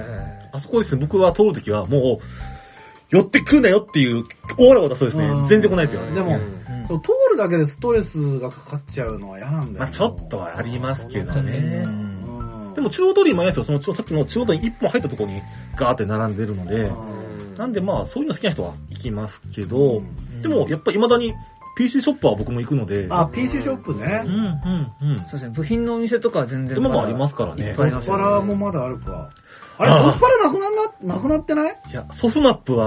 S3: あそこですね、僕は通るときはもう、寄ってくんなよっていうオーラを出そうですね。全然来ないですよね。
S1: でも、うん、そう通るだけでストレスがかかっちゃうのは嫌なんだよ。
S3: まあちょっとはありますけどね。うん、でも中央通りもありますよ。そのさっきの中央通りに一本入ったところにガーって並んでるので、なんでまあそういうの好きな人は行きますけど、うん、でもやっぱり未だにピーシー ショップは僕も行くので。
S1: あ、ピーシー ショップね。
S3: うん、うん、うん。
S4: そうですね。部品のお店とかは全然。
S3: 今もありますからね。
S1: ドスパラもまだあるか。あれ、ドスパラなくなな、なくなってない？
S3: いや、ソフマップは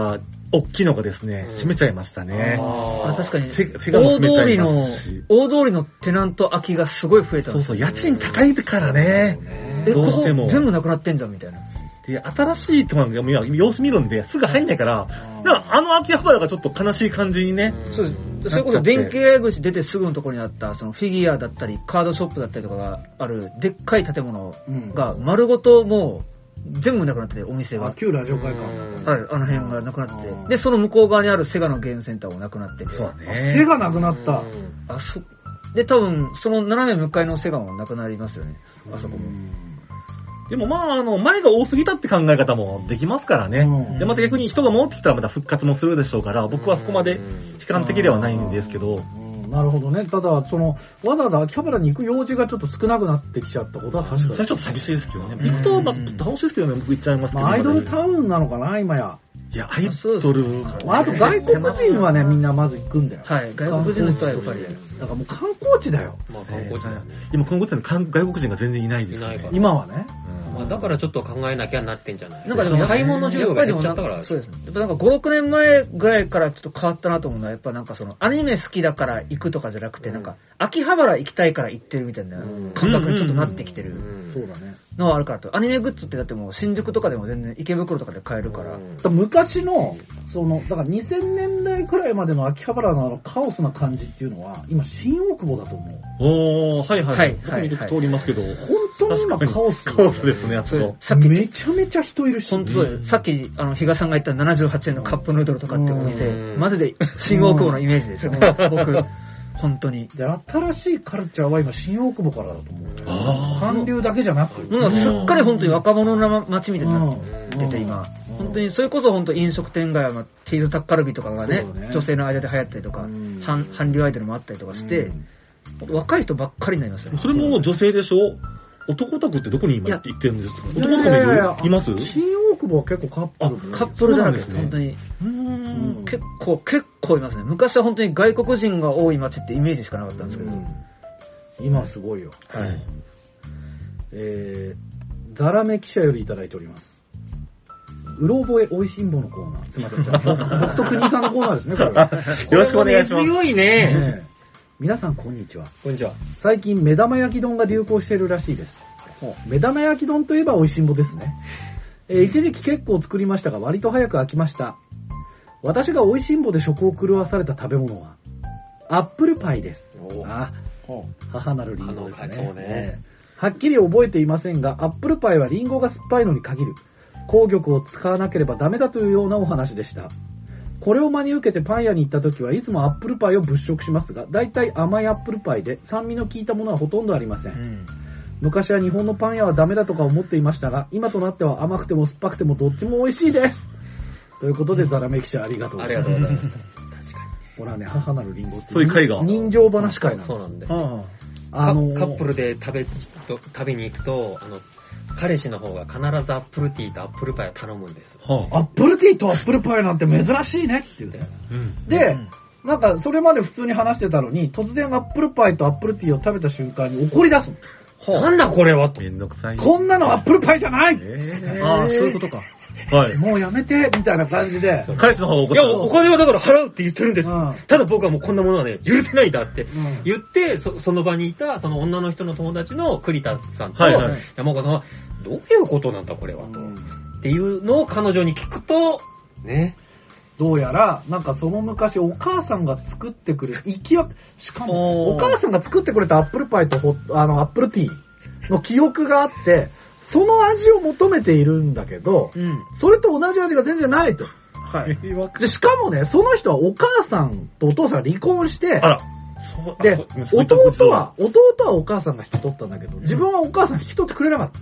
S3: 大きいのがですね、閉めちゃいましたね。
S4: ああ、確かに。
S3: セガも
S4: 大
S3: 閉めちゃい
S4: 通りの
S3: ますし、
S4: 大通りのテナント空きがすごい増えたん
S3: そうそう、
S4: ですよ。
S3: 家賃高いからね。
S4: え、ここ
S3: どうしても。
S4: 全部なくなってんじゃんみたいな。
S3: で、新しいところが様子見るんで、すぐ入んないから、だからあの秋葉原がちょっと悲しい感じにね。
S4: そうです。それこそ電気屋口出てすぐのところにあった、そのフィギュアだったり、カードショップだったりとかがある、でっかい建物が丸ごともう全部なくなってて、お店が。
S1: あ、旧ラジオ会館だ
S4: はい、あの辺がなくなってて。で、その向こう側にあるセガのゲームセンターもなくなってて。
S3: そうね。
S1: 背がなくなった。
S4: あ、そ、で、多分、その斜め向かいのセガもなくなりますよね。あそこも。
S3: でもまあ、あの、前が多すぎたって考え方もできますからね。うん、で、また逆に人が戻ってきたらまた復活もするでしょうから、僕はそこまで悲観的ではないんですけど。
S1: うん、なるほどね。ただ、その、わざわざ秋葉原に行く用事がちょっと少なくなってきちゃったことは確かに。
S3: それちょっと寂しいですけどね。行くと、まあ、楽しいですけどね、僕行っちゃいますけど、
S1: まあ、アイドルタウンなのかな、今や。
S3: いや、アイドル。
S1: あと外国人はね、みんなまず行くんだよ。
S4: はい、外国人の人はやっぱり。
S1: だからもう観光地だよ。
S2: まあ観光地だよね。
S3: 今、今後外国人が全然いないです。
S2: いないから。
S1: 今はね。
S2: まあだからちょっと考えなきゃなってんじゃない。
S4: なんかでも
S2: 買い物需要が減っちゃったから。
S4: そうですね。やっぱなんかご、ろくねんまえぐらいからちょっと変わったなと思うのは、やっぱなんかそのアニメ好きだから行くとかじゃなくて、なんか秋葉原行きたいから行ってるみたいな感覚にちょっとなってきてる
S1: そうだね。
S4: のはあるからと。アニメグッズってだってもう新宿とかでも全然池袋とかで買えるから。
S1: 昔の、その、だからにせんねんだいくらいまでの秋葉原のあのカオスな感じっていうのは、今新大久保だと思う。
S3: おー、はいはい。
S4: はい
S3: 僕見る通りますけど。
S1: 本当に今カオス。
S3: カオスですね、やつと。
S1: さっきめちゃめちゃ人いるし。
S4: 本当そうです。さっき、あの、比嘉さんが言ったななじゅうはちえんのカップヌードルとかってお店、マジで新大久保のイメージですよ、僕。本当に。
S1: で、新しいカルチャーは今新大久保からだと思う。韓流だけじゃなく。
S4: もうすっかり本当に若者の街みたいになってて今。本当に、それこそ本当飲食店街はチーズタッカルビとかがね、女性の間で流行ったりとか、韓流アイドルもあったりとかして、若い人ばっかりになりますよね。
S3: それも女性でしょ？男タクってどこに今行ってるんですか？男タクもいる？います？
S1: 新大久保は結構カップル。
S4: カップルじゃなくて、本当に。結構、結構いますね。昔は本当に外国人が多い街ってイメージしかなかったんですけど。
S1: 今はすごいよ。
S4: はい。
S1: えー、ザラメ記者よりいただいております。うろ覚えおいしんぼのコーナー。すみません。僕と国さんのコーナーですね、これは。
S3: よろしくお願いします。
S2: 強いね。
S1: 皆さん、こんにちは。
S2: こんにちは。
S1: 最近、目玉焼き丼が流行しているらしいです。目玉焼き丼といえばおいしんぼですね。えー、一時期結構作りましたが、割と早く飽きました。私がおいしんぼで食を狂わされた食べ物は、アップルパイです。あ、母なるリンゴですね。そうね。はっきり覚えていませんが、アップルパイはリンゴが酸っぱいのに限る。紅玉を使わなければダメだというようなお話でした。これを真に受けてパン屋に行った時はいつもアップルパイを物色しますが、だいたい甘いアップルパイで酸味の効いたものはほとんどありません。うん、昔は日本のパン屋はダメだとか思っていましたが、今となっては甘くても酸っぱくてもどっちも美味しいです。ということで、ザラメ記者ありがとうございます。
S2: ありがとうございます。
S1: 確かに。ほらね、母なるリンゴって
S3: そういう会が
S1: 人情話会なんです。
S2: そうなんです。
S1: あの
S2: カップルで食べ、食べに行くと、あの、彼氏の方が必ずアップルティーとアップルパイを頼むんです。
S1: はあ、アップルティーとアップルパイなんて珍しいねって言うて。うん、で、うん、なんかそれまで普通に話してたのに、突然アップルパイとアップルティーを食べた瞬間に怒り出すの。
S2: はあ、なんだこれはと。
S3: めんどくさい。
S1: こんなのアップルパイじゃない、
S4: えー、ああ、そういうことか。
S3: はい。
S1: もうやめて、みたいな感じで。
S3: 彼氏の方が怒
S2: って。いや、お金はだから払うって言ってるんです。うん、ただ僕はもうこんなものはね、許せないんだって言って、うん、そ, その場にいた、その女の人の友達の栗田さんと、はいはい、山岡さんは、どういうことなんだこれはと、うん。っていうのを彼女に聞くと、ね。
S1: どうやら、なんかその昔お母さんが作ってくれ、行きわ、しかも、お母さんが作ってくれたアップルパイとホあのアップルティーの記憶があって、その味を求めているんだけど、うん、それと同じ味が全然ないと。はい。で、しかもね、その人はお母さんとお父さんが離婚して、あら。で、弟は、弟はお母さんが引き取ったんだけど、自分はお母さん引き取ってくれなかった。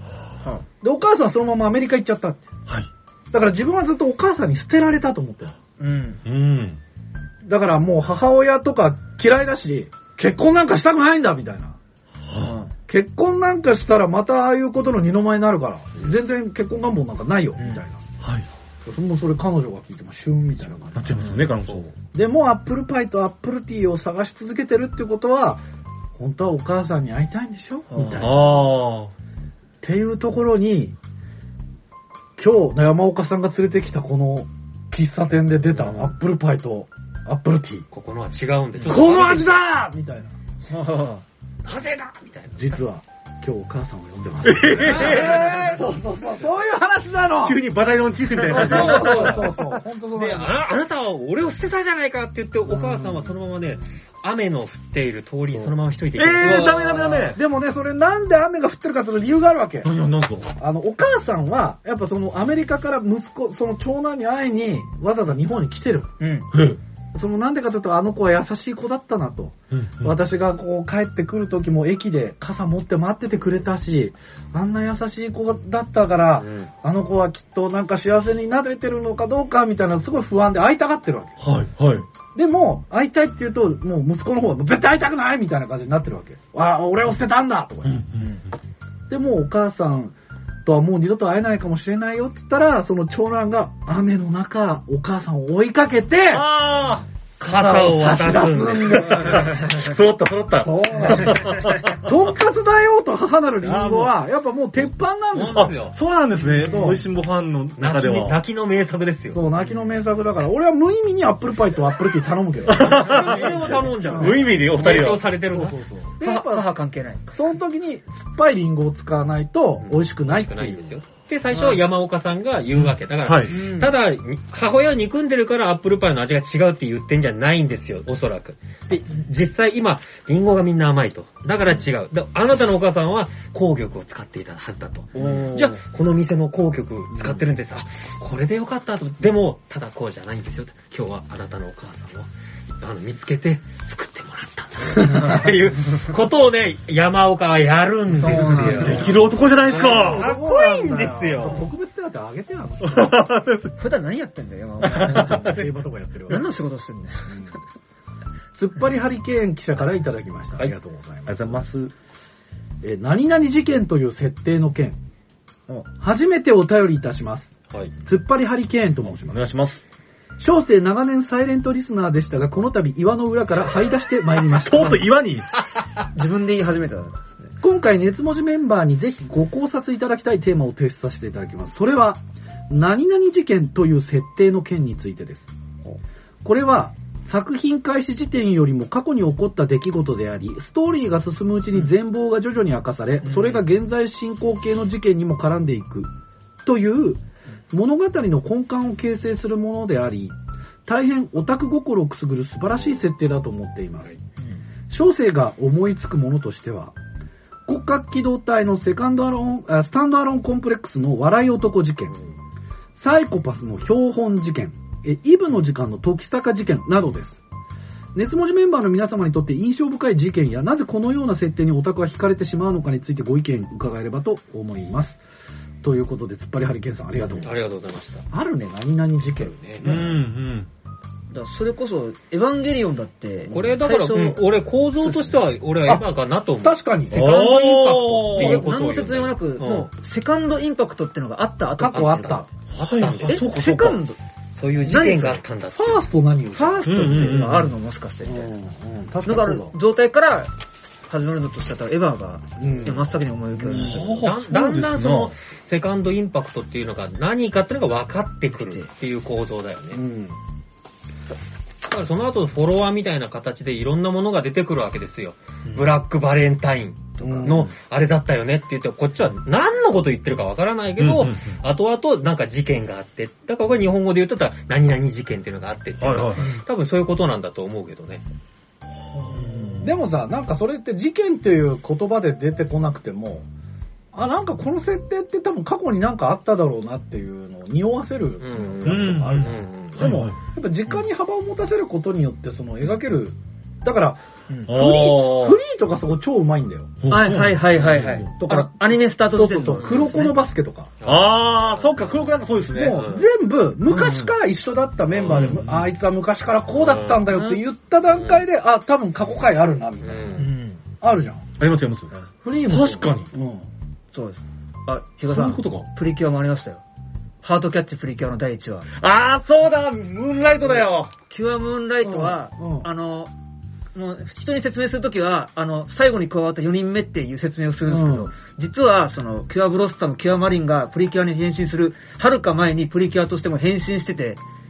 S1: うん、で、お母さんはそのままアメリカ行っちゃったって。はい。だから自分はずっとお母さんに捨てられたと思ってる。うん。うん。だからもう母親とか嫌いだし、結婚なんかしたくないんだみたいな。はあ、結婚なんかしたらまたああいうことの二の舞になるから、全然結婚願望なんかないよ、みたいな。はい。もうそれ彼女が聞いてもシュンみたいな感じ。
S3: なっちゃいますよね、彼女。
S1: でもアップルパイとアップルティーを探し続けてるってことは、本当はお母さんに会いたいんでしょみたいな。ああ。っていうところに、今日山岡さんが連れてきたこの喫茶店で出たアップルパイとアップルティー。
S2: ここのは違うんで、ちょっと。
S1: この味だみたいな。
S2: なぜだみたいな。
S1: 実は、今日お母さんを呼んでます。えー、そうそうそう、そういう話なの。
S3: 急にバラ色のキスみたいな
S1: そう
S3: 感じ。
S1: そうそうそう。本当そう。
S2: で、あ、あなたは俺を捨てたじゃないかって言って、お母さんはそのままね、雨の降っている通りにそのまま一人で行く。
S3: えー、ダメダメダメ。
S1: でもね、それなんで雨が降ってるかという理由があるわけ。
S3: 何なんか
S1: あの、お母さんは、やっぱそのアメリカから息子、その長男に会いに、わざわざ日本に来てる。
S4: うん。
S1: そのなんでかというと、あの子は優しい子だったなと。
S3: うんうん、
S1: 私がこう帰ってくる時も駅で傘持って待っててくれたし、あんな優しい子だったから、うん、あの子はきっとなんか幸せになれてるのかどうかみたいなすごい不安で会いたがってるわけ。
S3: はい、はい。
S1: でも、会いたいって言うと、もう息子の方は絶対会いたくないみたいな感じになってるわけ。ああ、俺を捨てたんだとか、うんうん。でもお母さんとはもう二度と会えないかもしれないよって言ったら、その長男が雨の中、お母さんを追いかけて、
S2: あ傘を渡すん
S3: です。揃った揃った。
S1: そうなんです。とんかつだよと母なるリンゴは、やっぱもう鉄板なんですよ。
S3: そうなんですね。美味しんぼファンの中では。
S2: 泣きの名作ですよ。
S1: そう、泣きの名作だから、俺は無意味にアップルパイとアップルティー頼むけど。
S2: 俺も頼んじゃう。
S3: 無意味でお二人は。
S2: 影響されてるの。
S1: そうそうそう。
S4: で、やっぱ母関係ない。
S1: その時に酸っぱいリンゴを使わないと美味しくないっていう。
S2: ないんですよ。で、最初は山岡さんが言うわけ。だから、はい、ただ、母親を憎んでるからアップルパイの味が違うって言ってんじゃないんですよ、おそらく。で、実際今、リンゴがみんな甘いと。だから違う。だあなたのお母さんは紅玉を使っていたはずだと。じゃあ、この店の紅玉使ってるんです。あ、これでよかったと。でも、ただこうじゃないんですよ。今日はあなたのお母さんをあの見つけて作ってもらったんだ。っていうことをね、山岡はやるんですよ。
S3: できる男じゃないですか。
S2: かっこいいんですよ。
S1: 特別手当あげてやん。
S4: 普段何やってんだよ、山岡。
S1: 競馬とかやってるわ。
S4: 何の仕事してんだよ。
S1: 突っ張りハリケーン記者からいただきました。ありがとうございます。
S3: ありがとうございます。
S1: え、何々事件という設定の件。初めてお便りいたします。はい。突っ張りハリケーンと申します。
S3: お願いします。
S1: 小生長年サイレントリスナーでしたが、この度岩の裏から這い出してまいりました。
S3: とうとう岩に
S4: 自分で言い始めたんですね。
S1: 今回熱文字メンバーにぜひご考察いただきたいテーマを提出させていただきます。それは、何々事件という設定の件についてです。これは、作品開始時点よりも過去に起こった出来事であり、ストーリーが進むうちに全貌が徐々に明かされ、それが現在進行形の事件にも絡んでいくという物語の根幹を形成するものであり、大変オタク心をくすぐる素晴らしい設定だと思っています。小生が思いつくものとしては、骨格機動隊のセカンドアロン、スタンドアロンコンプレックスの笑い男事件、サイコパスの標本事件、えイブの時間の時坂事件などです。熱文字メンバーの皆様にとって印象深い事件や、なぜこのような設定にオタクは惹かれてしまうのかについてご意見伺えればと思います。ということで、突っ張りハリケーンさんありがとうございます。
S2: ありがとうございました。
S1: あるね、何々事件ね。
S3: うんうん。
S4: だからそれこそ、エヴァンゲリオンだって、
S2: これだから、うん、俺構造としては、俺はエヴァかなと思う。
S1: 確かに。
S2: セカンドインパクトっていうことを。
S4: 何の説明もなく、もう、セカンドインパクトってのがあった後
S1: 過去あった。
S2: あったんだ。
S4: え、セカンド
S2: そういう事件があったんだ。
S1: ファースト何を
S4: ファーストっていうのがあるのもしかしてみたいな。だから、状態から始まるのとしたら、エヴァが、真っ先に思い浮かびました。
S2: だんだんその、セカンドインパクトっていうのが何かっていうのが分かってくるっていう構造だよね。うん、だからその後フォロワーみたいな形でいろんなものが出てくるわけですよ。うん、ブラックバレンタインとかのあれだったよねって言って、こっちは何のこと言ってるか分からないけど、うんうんうん、後々なんか事件があって、だからこれ日本語で言ってたら何々事件っていうのがあってっていうのは、はいはい、多分そういうことなんだと思うけどね。
S1: でもさ、なんかそれって事件っていう言葉で出てこなくても、あ、なんかこの設定って多分過去になんかあっただろうなっていうのを匂わせるやつとかあるじゃん。でも、やっぱ時間に幅を持たせることによってその描ける、だから、うん、フリー、フリーとかそこ超うまいんだよ。
S4: はいはいはいはいはい。
S1: とか、
S4: アニメスタートしてるの。
S1: そうそうそう、黒子のバスケとか。
S3: あー、そっか、黒子なんかそうですね。
S1: もう全部、昔から一緒だったメンバーで、うん、あいつは昔からこうだったんだよって言った段階で、あ、多分過去回あるな、みたいな。うん、あるじゃん。
S3: ありますあります。
S1: フリーも。
S3: 確かに。
S1: うん。
S4: そうです。あ、ヒガさん、そういうことか。プリキュアもありましたよ。ハートキャッチプリキュアのだいいちわ。
S3: あー、そうだ、ムーンライトだよ。
S4: キュアムーンライトは、うんうん、あの、もう人に説明するときは、あの、最後に加わったよにんめっていう説明をするんですけど、うん、実は、その、キュアブロッサム、キュアマリンがプリキュアに変身する、はるか前にプリキュアとしても変身してて、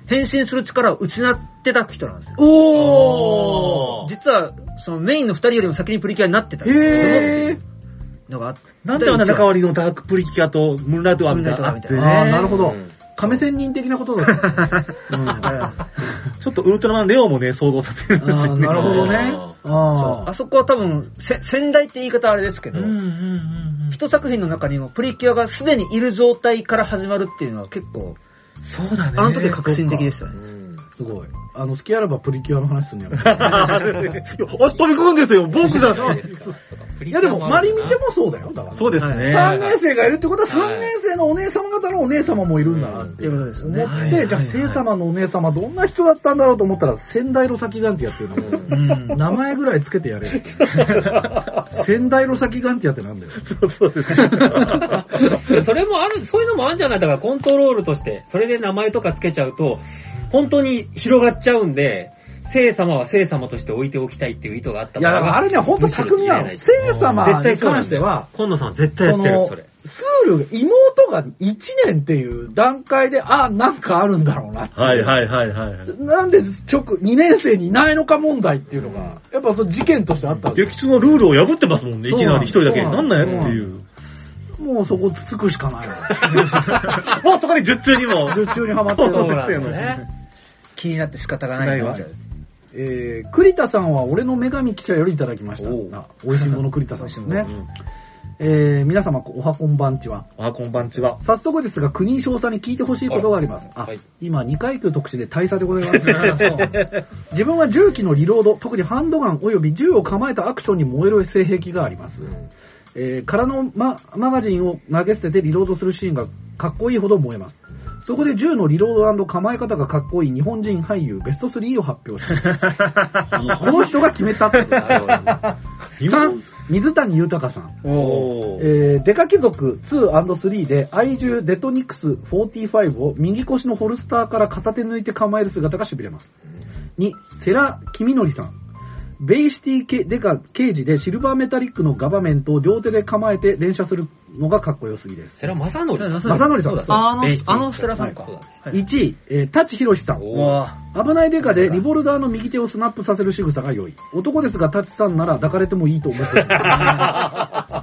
S4: 変身する力を失ってた人なんですよ。
S1: おー
S4: 実は、そのメインの二人よりも先にプリキュアになってたんです
S1: へー。
S4: のがあって。
S3: なんであんな仲割りのダークプリキュアとムーンライトがみたいなのがあってね。
S1: ああ、なるほど
S2: う。ん
S1: 亀仙人的なことだ。うん
S3: ちょっとウルトラマンレオもね、想像させるし。
S1: あーなるほどね。あ
S4: あそこは多分、せ先代って言い方はあれですけど、
S3: うんうんうんうん。
S4: 一作品の中にもプリキュアがすでにいる状態から始まるっていうのは結構、
S3: そうだね。
S4: あの時革新的でしたね。
S2: うん
S1: すごい。あの、好きあらばプリキュアの話すんのやめて。
S3: いや、足飛び込むんですよ。僕じゃない。
S1: いやでも、マリミテもそうだよ。だから。
S3: そうですね。
S1: さんねん生がいるってことはさんねん生のお姉様方のお姉様もいるんだなって
S4: いうことですよね
S1: 思って、じゃあ、聖様のお姉様どんな人だったんだろうと思ったら、仙台ロサキガンティアっていうのを、名前ぐらいつけてやれる。仙台ロサキガンティアってなんだよ。
S3: そうですね。
S2: それもある、そういうのもあるんじゃないだからコントロールとして、それで名前とかつけちゃうと、本当に広がっちゃうんで、聖様は聖様として置いておきたいっていう意図があった
S1: いや、だからあれね、ほんと巧みなの。聖様に関しては、
S2: 今野さん絶対やってる、それ。
S1: スール、妹がいちねんっていう段階で、あ、なんかあるんだろうな。
S3: はいはいはいはい。
S1: なんで直、にねん生にいないのか問題っていうのが、やっぱその事件としてあったんです
S3: 劇中のルールを破ってますもんね、いきなり一人だけ。
S1: そう
S3: なんなんやって
S1: う
S3: いう。
S1: もうそこつつくしかないわ。
S3: もうそこに術中にも。
S1: 術中にはまってる
S3: そう
S1: わけ
S3: なんですよね。
S4: 気になって仕方がないと思っちゃう。
S1: えー、栗田さんは俺の女神記者よりいただきました。
S3: おう
S1: あ、おいしんぼの栗田さんですね。
S3: うん
S1: えー、皆様、おはこんばんちは。
S3: あ、こんばんちは。
S1: 早速ですが、国井少佐に聞いてほしいことがあります。あ、
S2: はい
S1: 今、にかい級特殊で大佐でございます。自分は銃器のリロード、特にハンドガン及び銃を構えたアクションに燃える性癖があります。えー、空のママガジンを投げ捨ててリロードするシーンがかっこいいほど燃えます。そこで銃のリロード&構え方がかっこいい日本人俳優ベストスリーを発表します。この人が決めたってことだ。さん、水谷豊さん。
S3: おー。
S1: えー、デカ貴族ツー&スリーで愛獣デトニックスよんじゅうごを右腰のホルスターから片手抜いて構える姿が痺れます。に、世良公則さん。ベイシティケデカ刑事でシルバーメタリックのガバメントを両手で構えて連射するのがかっこよすぎです。
S2: それは正則さん。
S1: 正則さん
S2: そうだ
S4: あの
S2: ベイシティ
S4: あのステラさんか
S2: はい
S4: はい
S1: いちい、えー、舘ひろしさん。
S2: おー
S1: 危ないデカでリボルダーの右手をスナップさせる仕草が良い。男ですが、舘さんなら抱かれてもいいと思っています。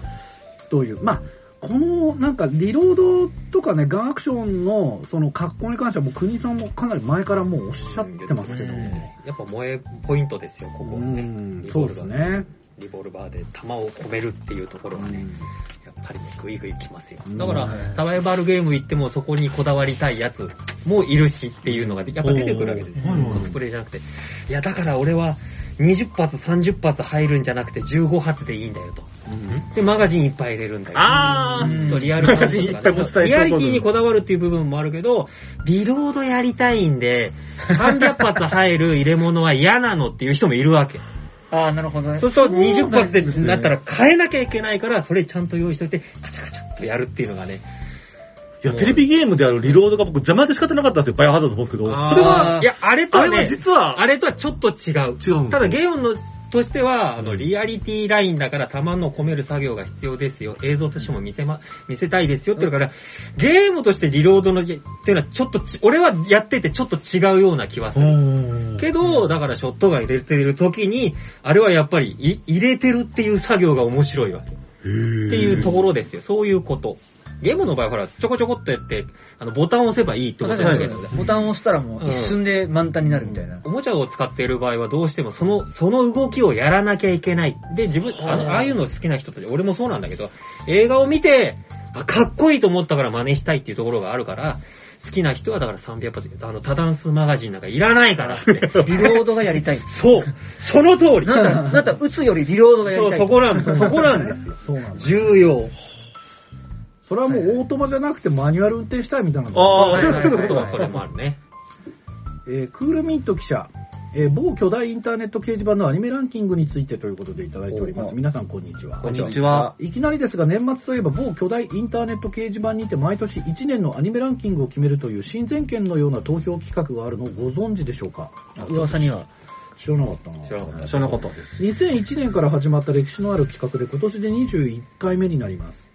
S1: という。まあ、この、なんか、リロードとかね、ガンアクションの、その格好に関しては、もう国さんもかなり前からもうおっしゃってますけど。
S2: やっぱ萌えポイントですよ、ここはね
S1: うん。そうですね。
S2: リボルバーで弾を込めるっていうところがね、
S1: うん
S2: やっぱりね、グイグイきますよ。
S1: うん
S2: だから、サバイバルゲーム行ってもそこにこだわりたいやつもいるしっていうのがやっぱ出てくるわけですよ。
S3: おー
S2: コスプレじゃなくて。いや、だから俺はにじゅっ発、さんじゅっ発入るんじゃなくてじゅうご発でいいんだよと。で、マガジンいっぱい入れるんだよ。
S3: あ
S2: ーそうリアル感とかね
S3: マガジンいっぱい持ちたい
S2: リアリティにこだわるっていう部分もあるけど、リロードやりたいんで、さんびゃく発入る入れ物は嫌なのっていう人もいるわけ。
S4: ああ、なるほどね。
S2: そうするとにじゅっ発でなったら変えなきゃいけないから、それちゃんと用意しといて、カチャカチャっとやるっていうのがね。
S3: いや、テレビゲームであるリロードが僕邪魔で仕方なかったんですよ、バイオハザードと思うんですけど。それは、
S2: いや、あれとはね、
S3: あれは実は
S2: あれとはちょっと違う。
S3: 違うんです
S2: ただゲームのとしては、あの、リアリティラインだから弾の込める作業が必要ですよ。映像としても見せま、見せたいですよって言うから、ゲームとしてリロードのっていうのはちょっとち、俺はやっててちょっと違うような気はする。けど、だからショットガン入れてる時に、あれはやっぱりい入れてるっていう作業が面白いわけ。っていうところですよ。そういうこと。ゲームの場合はほら、ちょこちょこっとやって、あの、ボタンを押せばいいってことだけど、
S4: ボタンを押したらもう一瞬で満タンになるみたいな。
S2: おもちゃを使っている場合はどうしてもその、その動きをやらなきゃいけない。で、自分、あの、ああいうの好きな人たち、俺もそうなんだけど、映画を見て、あ、かっこいいと思ったから真似したいっていうところがあるから、好きな人はだからさんびゃく発、あの、多段数マガジンなんかいらないからって。
S4: リロードがやりたい。
S2: そう。その通り。
S4: なんだ、なんだ、撃つよりリロードがやりたい。
S2: そう、そこなんですよ。そこなんですよ。
S1: そうなんです。
S2: 重要。
S1: それはもうオートマじゃなくてマニュアル運転したいみたいなの。
S3: ああ、
S2: はいはいはい
S3: そう
S2: そうそれもあるね。
S1: えークールミント記者、えー某巨大インターネット掲示板のアニメランキングについてということでいただいております。皆さんこんにちは。
S3: こんにちは。
S1: いきなりですが、年末といえば某巨大インターネット掲示板にて毎年いちねんのアニメランキングを決めるという親善権のような投票企画があるのをご存知でしょうか？
S4: 噂には。
S1: 知らなかったな。
S2: 知らなかった
S3: 知らなかったです。
S1: にせんいちねんから始まった歴史のある企画で今年でにじゅういっかいめになります。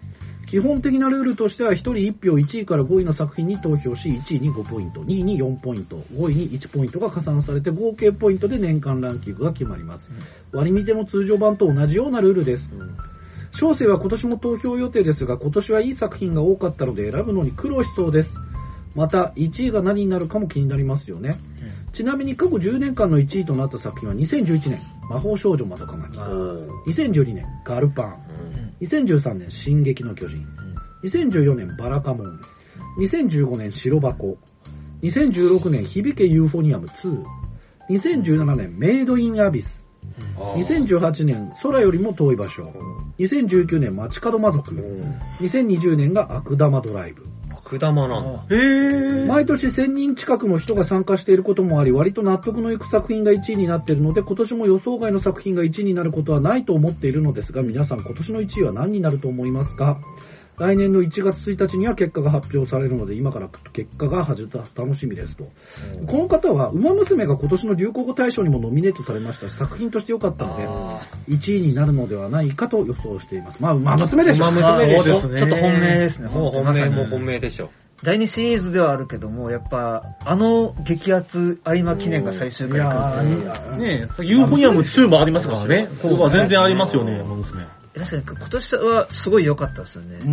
S1: 基本的なルールとしてはひとりいち票いちいからごいの作品に投票し、いちいにごポイント、にいによんポイント、ごいにいちポイントが加算されて合計ポイントで年間ランキングが決まります。うん、割り見ての通常版と同じようなルールです。うん、小生は今年も投票予定ですが、今年はいい作品が多かったので選ぶのに苦労しそうです。また、いちいが何になるかも気になりますよね。うん、ちなみに過去じゅうねんかんのいちいとなった作品はにせんじゅういちねん、魔法少女まどか巻き。にせんじゅうにねん、ガルパン。うん、にせんじゅうさんねん、進撃の巨人。にせんじゅうよねん、バラカモン。にせんじゅうごねん、白箱。にせんじゅうろくねん、響けユーフォニアムツー。にせんじゅうななねん、メイドインアビス。にせんじゅうはちねん、空よりも遠い場所。にせんじゅうきゅうねん、街角魔族。にせんにじゅうねんが悪玉ドライブ。
S2: 悪玉なんだ。
S1: へー。毎年せんにん近くの人が参加していることもあり、割と納得のいく作品がいちいになっているので、今年も予想外の作品がいちいになることはないと思っているのですが、皆さん今年のいちいは何になると思いますか？来年のいちがつついたちには結果が発表されるので、今から結果が始まった楽しみですと。この方は、ウマ娘が今年の流行語大賞にもノミネートされましたし、作品として良かったので、いちいになるのではないかと予想しています。まあ、ウマ娘でしょ。
S2: ウマ娘でしょ。
S4: ちょっと本命ですね。
S2: もう本命も本命でしょ。
S4: だいにシリーズではあるけども、やっぱ、あの激アツ有馬記念が最終回に来ると。
S3: ねえ、ユーフォニアムツーもありますからね。そこは全然ありますよね、ウマ娘。
S4: 確かに今年はすごい良かったですよね。うん。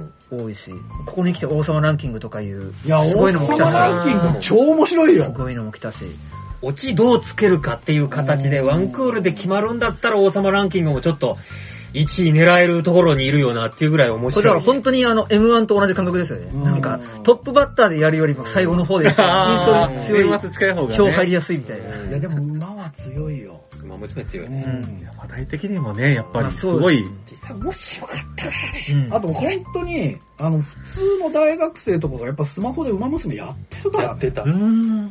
S4: 多いし。ここに来て王様ランキングとかいう。
S1: いや、すごいのも来たし。王様ランキングも超面白いよ。
S4: すごいのも来たし。
S2: オチどうつけるかっていう形でワンクールで決まるんだったら王様ランキングもちょっといちい狙えるところにいるよなっていうぐらい面白い、ね。
S4: これだから本当にあの エムワン と同じ感覚ですよね。なんかトップバッターでやるよりも最後の方で印象に強い。票入りやすいみたいな。
S1: いやでも馬は強いよ。
S2: 馬娘強い。
S3: うん。話題的にもね、やっぱりすごい。
S2: 実際面白かったね。
S1: うん、あと本当に、あの、普通の大学生とかがやっぱスマホで馬娘やってるから。
S2: やってた。うん。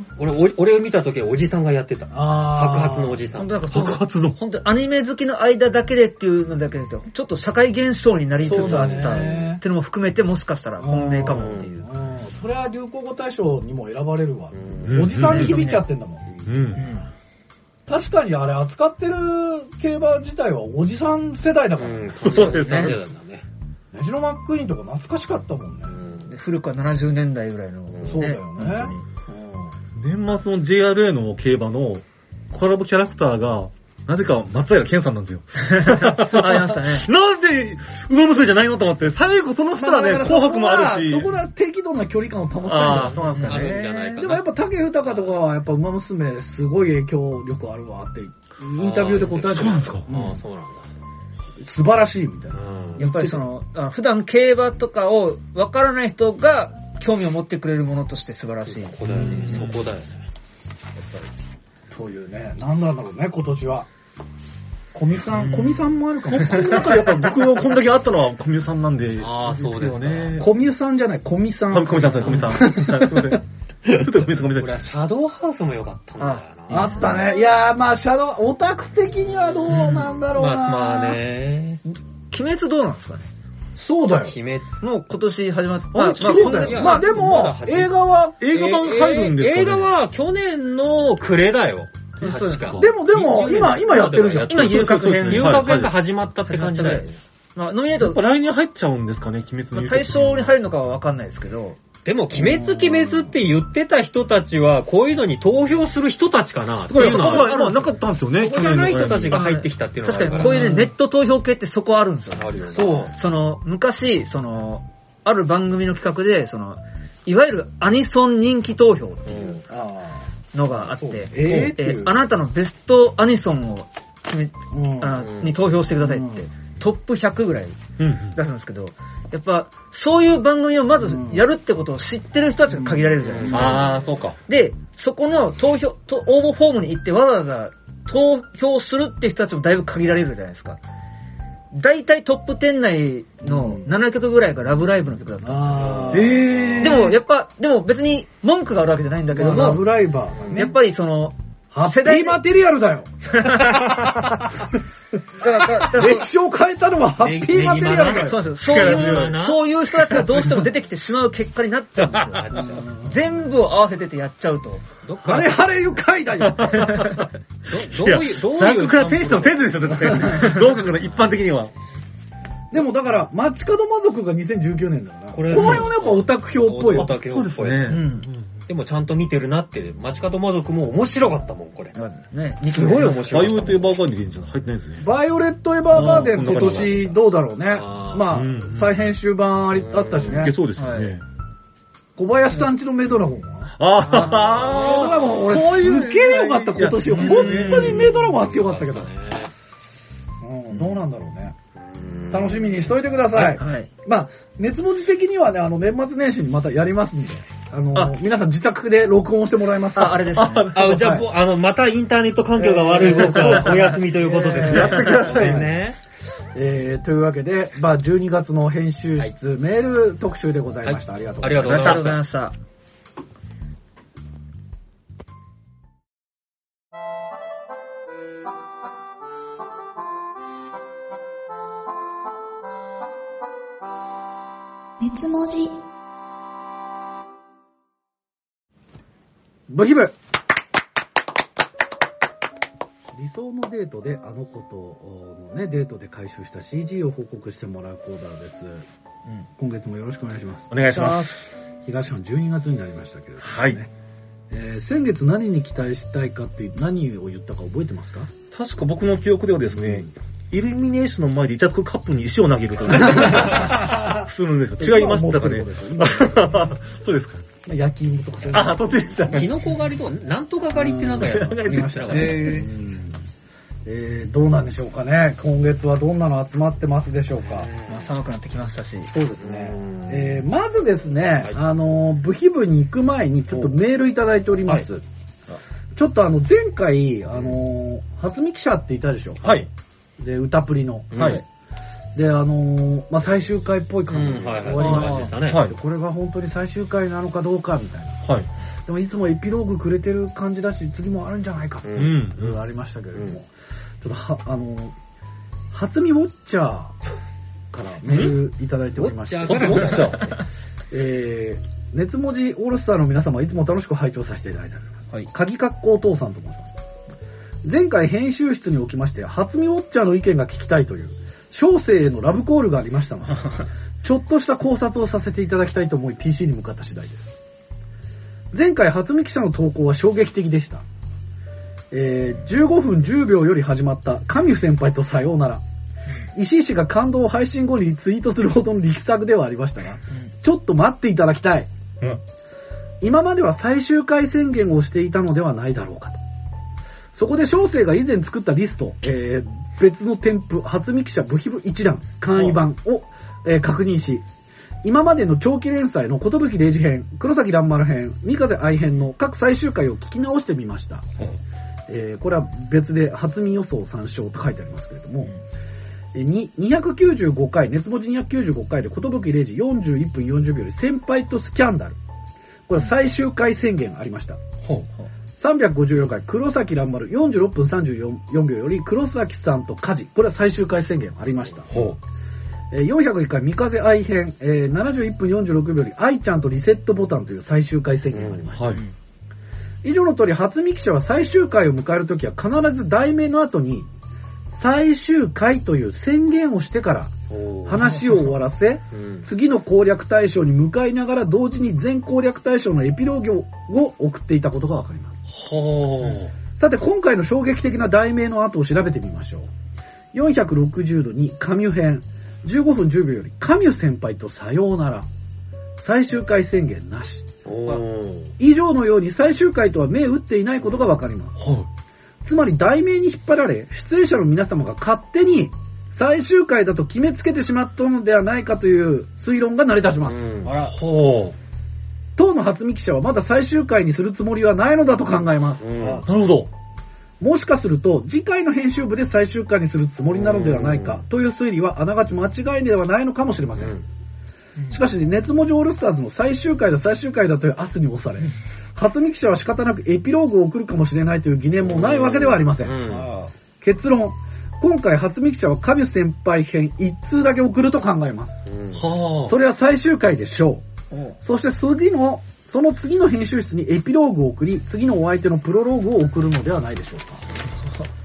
S2: 俺、俺を見た時はおじさんがやってた。ああ。白髪のおじさん。
S4: 白髪の。本当にアニメ好きの間だけでっていうのだけで、ちょっと社会現象になりつつあったっていうのも含めて、もしかしたら本命かもっていう。
S1: それは流行語大賞にも選ばれるわ。おじさんに響いちゃってんだもん。うん。うん確かにあれ扱ってる競馬自体はおじさん世代だからね。
S2: うん、そうですね。
S1: メジロマックイーンとか懐かしかったもんね。
S4: うん、で古くはななじゅうねんだいぐらいの、
S1: ね。そうだよね。
S3: うん、年末の ジェイアールエー の競馬のコラボキャラクターが、なぜか松平健さんなんですよ。
S4: ありましたね。
S3: なんで、馬娘じゃないのと思って、最後その人はね、紅白もあるし。
S1: そこは適度な距離感を保ってるんだよ。
S3: ああ、そうなんですかね。
S1: でもやっぱ竹豊とかは、やっぱ馬娘すごい影響力あるわって、インタビューで答えてる。
S3: そうなんですか。
S2: ああ、そうなんだ。
S1: 素晴らしいみたいな。
S4: やっぱりその、普段競馬とかを分からない人が興味を持ってくれるものとして素晴らしい。
S2: そこだよね。そこだよね。やっ
S1: ぱり。そういうね、なんなんだろうね、今年は。小見さん、小見さんもあるかも。
S3: この中でやっぱ僕がこんだけあったのは小見さんなんで。
S2: ああ、そうですよね。
S1: 小見さんじゃない、小見さん。
S3: 小見さん、小見さん。すいません。ちょっと小見さん、小見さん。
S2: これはシャドウハウスも良かったんだよ
S1: な。あったね。いやー、まあ、シャドウ、オタク的にはどうなんだろうな。
S2: まあね。
S4: 鬼滅どうなんですかね。
S1: そうだよ。
S2: 鬼滅。
S4: もう今年始まった。
S1: まあ、そうだよ。まあでも、映画は、
S3: 映画版入るんですかね。
S2: 映画は去年の暮れだよ。確か。
S1: でもでも、今、今やってるじゃん。
S4: 今、遊郭編。
S2: 遊郭編が始まったって感じだよね。
S4: まあ、ノミネート。
S3: 来年入っちゃうんですかね、鬼滅の。
S4: 対象に入るのかはわかんないですけど。
S2: でも、鬼滅鬼滅って言ってた人たちは、こういうのに投票する人たちかなっていうのは。
S3: 今なかったんですよね。
S2: そうじゃない人たちが入ってきたっていうのは。
S4: 確かに、こういうね、ネット投票系ってそこあるんですよ。
S2: あるよね。
S4: そう。その、昔、その、ある番組の企画で、その、いわゆるアニソン人気投票っていう。のがあって、えーえー、あなたのベストアニソンを決め、うん、あに投票してくださいって、うん、トップひゃくぐらい出すんですけど、やっぱそういう番組をまずやるってことを知ってる人たちが限られるじゃないですか。
S2: うん、ああ、そうか。
S4: で、そこの投票、と応募フォームに行ってわざわざ投票するって人たちもだいぶ限られるじゃないですか。大体トップじゅう内のななきょくぐらいがラブライブの曲だったんですよ。えー、でもやっぱ、でも別に文句があるわけじゃないんだけども、
S1: ラブライバー、
S4: ね、やっぱりその、
S1: ハッピーマテリアルだよ。歴史を変えたのはハッピーマテリアルだよ。
S4: そうですよ。そういう、そういう人たちがどうしても出てきてしまう結果になっちゃうんですよ。全部を合わせててやっちゃうと。
S1: ハレハレ愉快だよ。
S2: どういう、どういう。
S3: 最初からテンションせずですよ、だって。どうかから一般的には。
S1: でもだから、街角魔族がにせんじゅうきゅうねんだから、こ,
S2: これ
S1: この辺はやっぱオタク票っぽいよ。
S2: オタク票っぽい。
S3: そうですね。うん。
S2: でもちゃんと見てるなって、街角魔族も面白かったもん、これ。
S4: ね、
S2: すごい面白い。
S3: バイオレット・エヴァーガーデンじゃ入ってないですね。
S1: バイオレット・エヴァーガーデン今年どうだろうね。あまあ、うん、再編集版ありあったしね。
S3: いけそうですよね。はい、
S1: 小林さんちのメドラゴンは
S3: あ
S1: あ、メドラゴン、俺、すげえよかった、今年。本当にメドラゴンあってよかったけど。うん、どうなんだろうね。楽しみにしといてください。はい。まあ、熱文字的にはね、あの、年末年始にまたやりますんで、あの、あ皆さん自宅で録音してもらいます。
S4: あ、あれですね。
S2: あ、じゃあ、はい、あの、またインターネット環境が悪い僕はお休みということです。
S1: やってくださいね。えー、というわけで、まあ、じゅうにがつの編集室、はい、メール特集でございました。はい、ありがとうございました。
S2: ありがとうございました。
S5: 熱文字
S1: ブヒブ理想のデートであの子とのねデートで回収した シージー を報告してもらうコーナーです、うん、今月もよろしくお願いします。
S3: お願いします。
S1: 東館じゅうにがつになりましたけれども、ね、
S3: はい、
S1: えー、先月何に期待したいかって何を言ったか覚えてますか？
S3: 確か僕の記憶ではですね、うんイルミネーションの前でイチャつくカップに石を投げるというするんですよ。違いましたかね。そうですか。
S1: 焼き芋とかそういう
S3: あ、そっちでしたね。
S2: キノコ狩りとか、なんとか狩りってなんかやりましたかね。
S1: えーえー、どうなんでしょうかね。今月はどんなの集まってますでしょうか。
S4: まあ、寒くなってきましたし。
S1: そうですね。えー、まずですね、はい、あの、部費部に行く前にちょっとメールいただいております。はい、ちょっとあの、前回、あの、初見記者っていたでしょ。
S3: はい。
S1: で、歌プリの。
S3: はい。
S1: で、あのー、まあ、最終回っぽい感じで終わりま
S2: したね。
S1: はい。これが本当に最終回なのかどうかみたいな。
S3: はい。
S1: でもいつもエピローグくれてる感じだし、次もあるんじゃないかっていうのがありましたけれども、うん、ちょっとは、あのー、初見ウォッチャーからメールいただいておりました。
S2: ウォッチャーからウォッチャー
S1: えー、熱文字オールスターの皆様いつも楽しく拝聴させていただいております。はい。鍵格好お父さんと申します。前回編集室におきまして、初見ウォッチャーの意見が聞きたいという、小生へのラブコールがありましたので、ちょっとした考察をさせていただきたいと思い ピーシー に向かった次第です。前回初見記者の投稿は衝撃的でした。えー、じゅうごふんじゅうびょうより始まった神生先輩とさようなら。石井氏が感動を配信後にツイートするほどの力作ではありましたが、ちょっと待っていただきたい。うん、今までは最終回宣言をしていたのではないだろうかと。そこで小生が以前作ったリスト、えー、別の添付、初見記者部費部一覧、簡易版を、えー、確認し、今までの長期連載の寿零士編、黒崎蘭丸編、三風愛編の各最終回を聞き直してみました。えー、これは別で初見予想参照と書いてありますけれども、えー、ににひゃくきゅうじゅうごかい、熱文字にひゃくきゅうじゅうごかいで寿零士よんじゅういっぷんよんじゅうびょうより先輩とスキャンダル。これは最終回宣言ありました。ほうほうさんびゃくごじゅうよんかい、黒崎蘭丸よんじゅうろっぷんさんじゅうよんびょうより黒崎さんと火事。これは最終回宣言ありました。ほう。えー、よんひゃくいっかい、三風愛編、えー、ななじゅういっぷんよんじゅうろくびょうより愛ちゃんとリセットボタンという最終回宣言がありました。うんはい、以上の通り、初見記者は最終回を迎えるときは必ず題名の後に、最終回という宣言をしてから話を終わらせ、うん、次の攻略対象に向かいながら同時に全攻略対象のエピローグを送っていたことがわかります。ほう。さて今回の衝撃的な題名の後を調べてみましょう。よんひゃくろくじゅうどにカミュ編、じゅうごふんじゅうびょうよりカミュ先輩とさようなら、最終回宣言なし。以上のように最終回とは目打っていないことがわかります。つまり題名に引っ張られ、出演者の皆様が勝手に最終回だと決めつけてしまったのではないかという推論が成り立ちます。うん、あら、ほう。当の初見記者はまだ最終回にするつもりはないのだと考えます。うん、
S3: なるほど。
S1: もしかすると次回の編集部で最終回にするつもりなのではないかという推理はあながち間違いではないのかもしれません。うん、しかし、ね、熱文字オールスターズの最終回だ最終回だという圧に押され、うん、初見記者は仕方なくエピローグを送るかもしれないという疑念もないわけではありません。うん、結論、今回初見記者はカミュ先輩編一通だけ送ると考えます。うん、それは最終回でしょう。うん、そして次の、その次の編集室にエピローグを送り、次のお相手のプロローグを送るのではないでしょうか。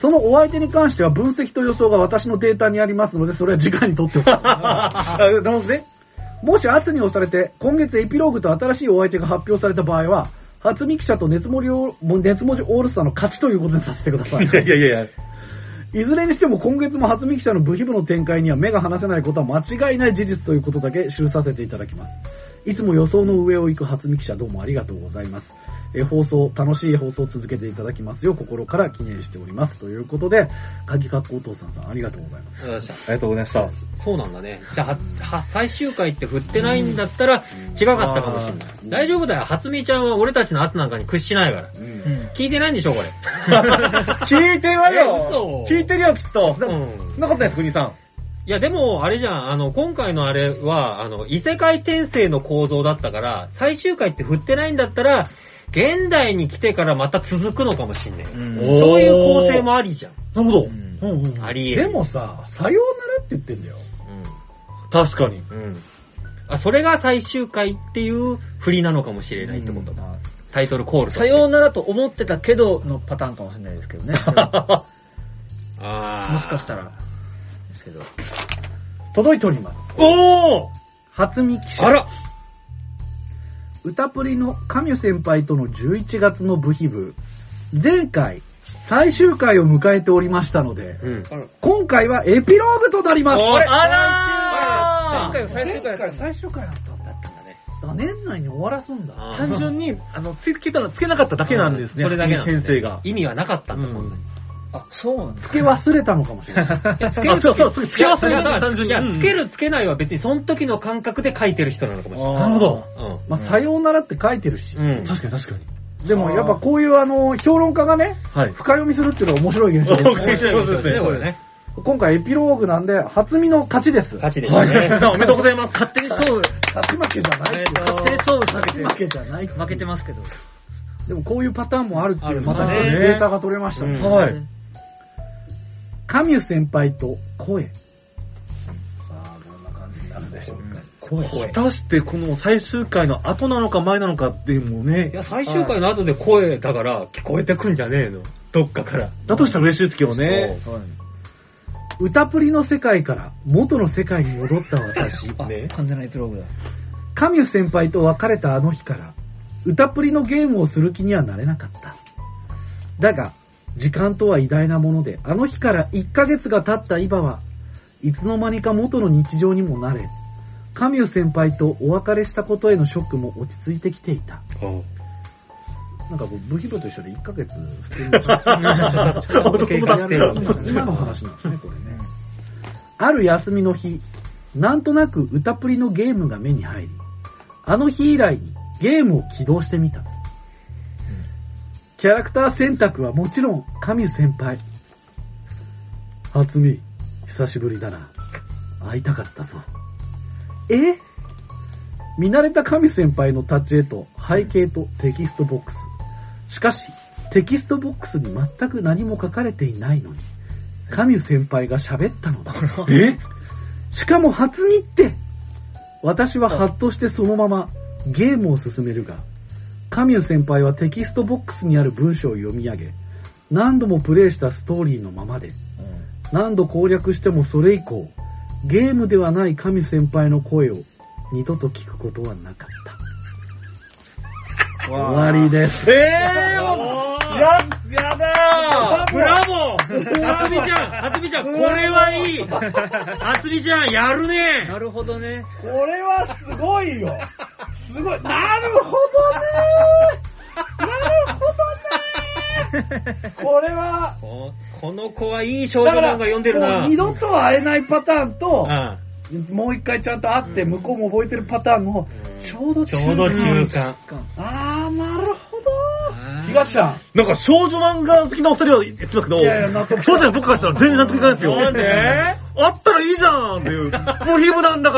S1: そのお相手に関しては分析と予想が私のデータにありますので、それは次回に取っておきます。
S3: なるほどね。
S1: もし圧に押されて、今月エピローグと新しいお相手が発表された場合は、初見記者と熱盛オ熱文字オールスターの勝ちということにさせてください。
S3: いやいやいやいや。
S1: いずれにしても今月も初見記者の部秘部の展開には目が離せないことは間違いない事実ということだけ記させていただきます。いつも予想の上を行く初見記者どうもありがとうございます。え放送、楽しい放送を続けていただきますよう心から記念しております。ということで、鍵かっこお父さんさんありがとうございます。
S3: ありがとうございました。
S2: そうなんだね。じゃあ、は最終回って振ってないんだったら違かったかもしれない。大丈夫だよ。初見ちゃんは俺たちの圧なんかに屈しないから。うん、聞いてないんでしょ、これ。
S3: 聞いてるわよ。聞いてるよ、きっと。うん、そんなことないです、国さん。
S2: いや、でも、あれじゃん、あの、今回のあれは、あの、異世界転生の構造だったから、最終回って振ってないんだったら、現代に来てからまた続くのかもしんない。うん、そういう構成もありじゃん。
S3: なるほど。
S1: うんうんうん、
S2: ありえる。
S1: でもさ、さようならって言ってんだよ。
S3: うん、確かに。うん。
S2: あ、それが最終回っていう振りなのかもしれないってことだ。うん、タイトルコールと。
S4: さようならと思ってたけどのパターンかもしれないですけどね。
S2: あ
S4: もしかしたら。ですけど。
S1: 届いております。
S3: おー
S1: 初見記者。
S2: あら
S1: 歌プリのカミュ先輩とのじゅういちがつの部秘部、前回最終回を迎えておりましたので、うん、今回はエピローグとなります。
S2: あれ
S4: あらー前回は最終回
S1: だった。最終回だったんだね。年内に終わらすんだ。
S3: 単純に、あの、つけたの、つけなかっただけなんですね。
S2: それだけなんです、ね。
S3: 先生が。
S2: 意味はなかったんだもんね。
S4: あ、そうなんだ。
S1: つけ忘れたのかもしれない。
S2: つける、そうそう、つけ忘れた単純に。いや、つけるつけないは別にその時の感覚で書いてる人なのかもしれない。
S3: なるほど。
S1: うん。まあ、さようならって書いてるし。
S3: うん。確かに確かに。
S1: でもやっぱこういうあの、評論家がね、はい、深読みするっていうのは面白い現象ですね。
S3: 面白いですね、これね。
S1: 今回エピローグなんで、初見の勝ちです。
S2: 勝ちですね。はい、
S3: おめでとうございます。
S4: 勝手に勝負。
S1: 勝ち負けじゃない。
S4: 勝手に勝負かけて。
S1: 負けじゃない。
S4: 負けてますけど。
S1: でもこういうパターンもあるっていう、またデータが取れましたね。
S3: はい。
S1: カミュ先輩と声。さあ、どんな感じになるでしょうか。
S3: 声。果たしてこの最終回の後なのか前なのかっていうのもね。
S2: いや、最終回の後で声だから聞こえてくんじゃねえの。どっかから。
S3: だとしたら嬉しいですけどね。
S1: 歌プリの世界から元の世界に戻った私。
S4: ね、完全なエピローグだ。
S1: カミュ先輩と別れたあの日から、歌プリのゲームをする気にはなれなかった。だが、時間とは偉大なもので、あの日からいっかげつが経った今は、いつの間にか元の日常にもなれ、カミュ先輩とお別れしたことへのショックも落ち着いてきていた。なんかこう、ブヒロと一緒でいっかげつ普通に経過してる今の話なんですね、これね。ある休みの日、なんとなく歌プリのゲームが目に入り、あの日以来にゲームを起動してみた。キャラクター選択はもちろんカミュ先輩。初見、久しぶりだな。会いたかったぞ。え？見慣れたカミュ先輩の立ち絵と背景とテキストボックス。しかし、テキストボックスに全く何も書かれていないのに、カミュ先輩が喋ったのだ。え？しかも初見って、私はハッとしてそのままゲームを進めるが、カミュ先輩はテキストボックスにある文章を読み上げ、何度もプレイしたストーリーのままで、何度攻略してもそれ以降、ゲームではないカミュ先輩の声を二度と聞くことはなかった。終わりです。
S3: えー、もう、や、やだー
S2: ブラボーはつみちゃん、はつみちゃん、これはいいはつみちゃん、やるね
S4: なるほどね。
S1: これはすごいよすごいなるほどねなるほどねこれは
S2: こ、この子はいい少女漫画読んでるな。
S1: もう二度と会えないパターンと、ああもう一回ちゃんと会って向こうも覚えてるパターンのちょうど中間。
S2: ちょうど中間。
S1: あー、なるほど。東さん。
S3: なんか少女漫画好きなお二人は言ってますけど、いやいや納得少女の僕からしたら全然納得いかないですよ。
S2: なんで
S3: あったらいいじゃんっていう。もうヒブなんだから、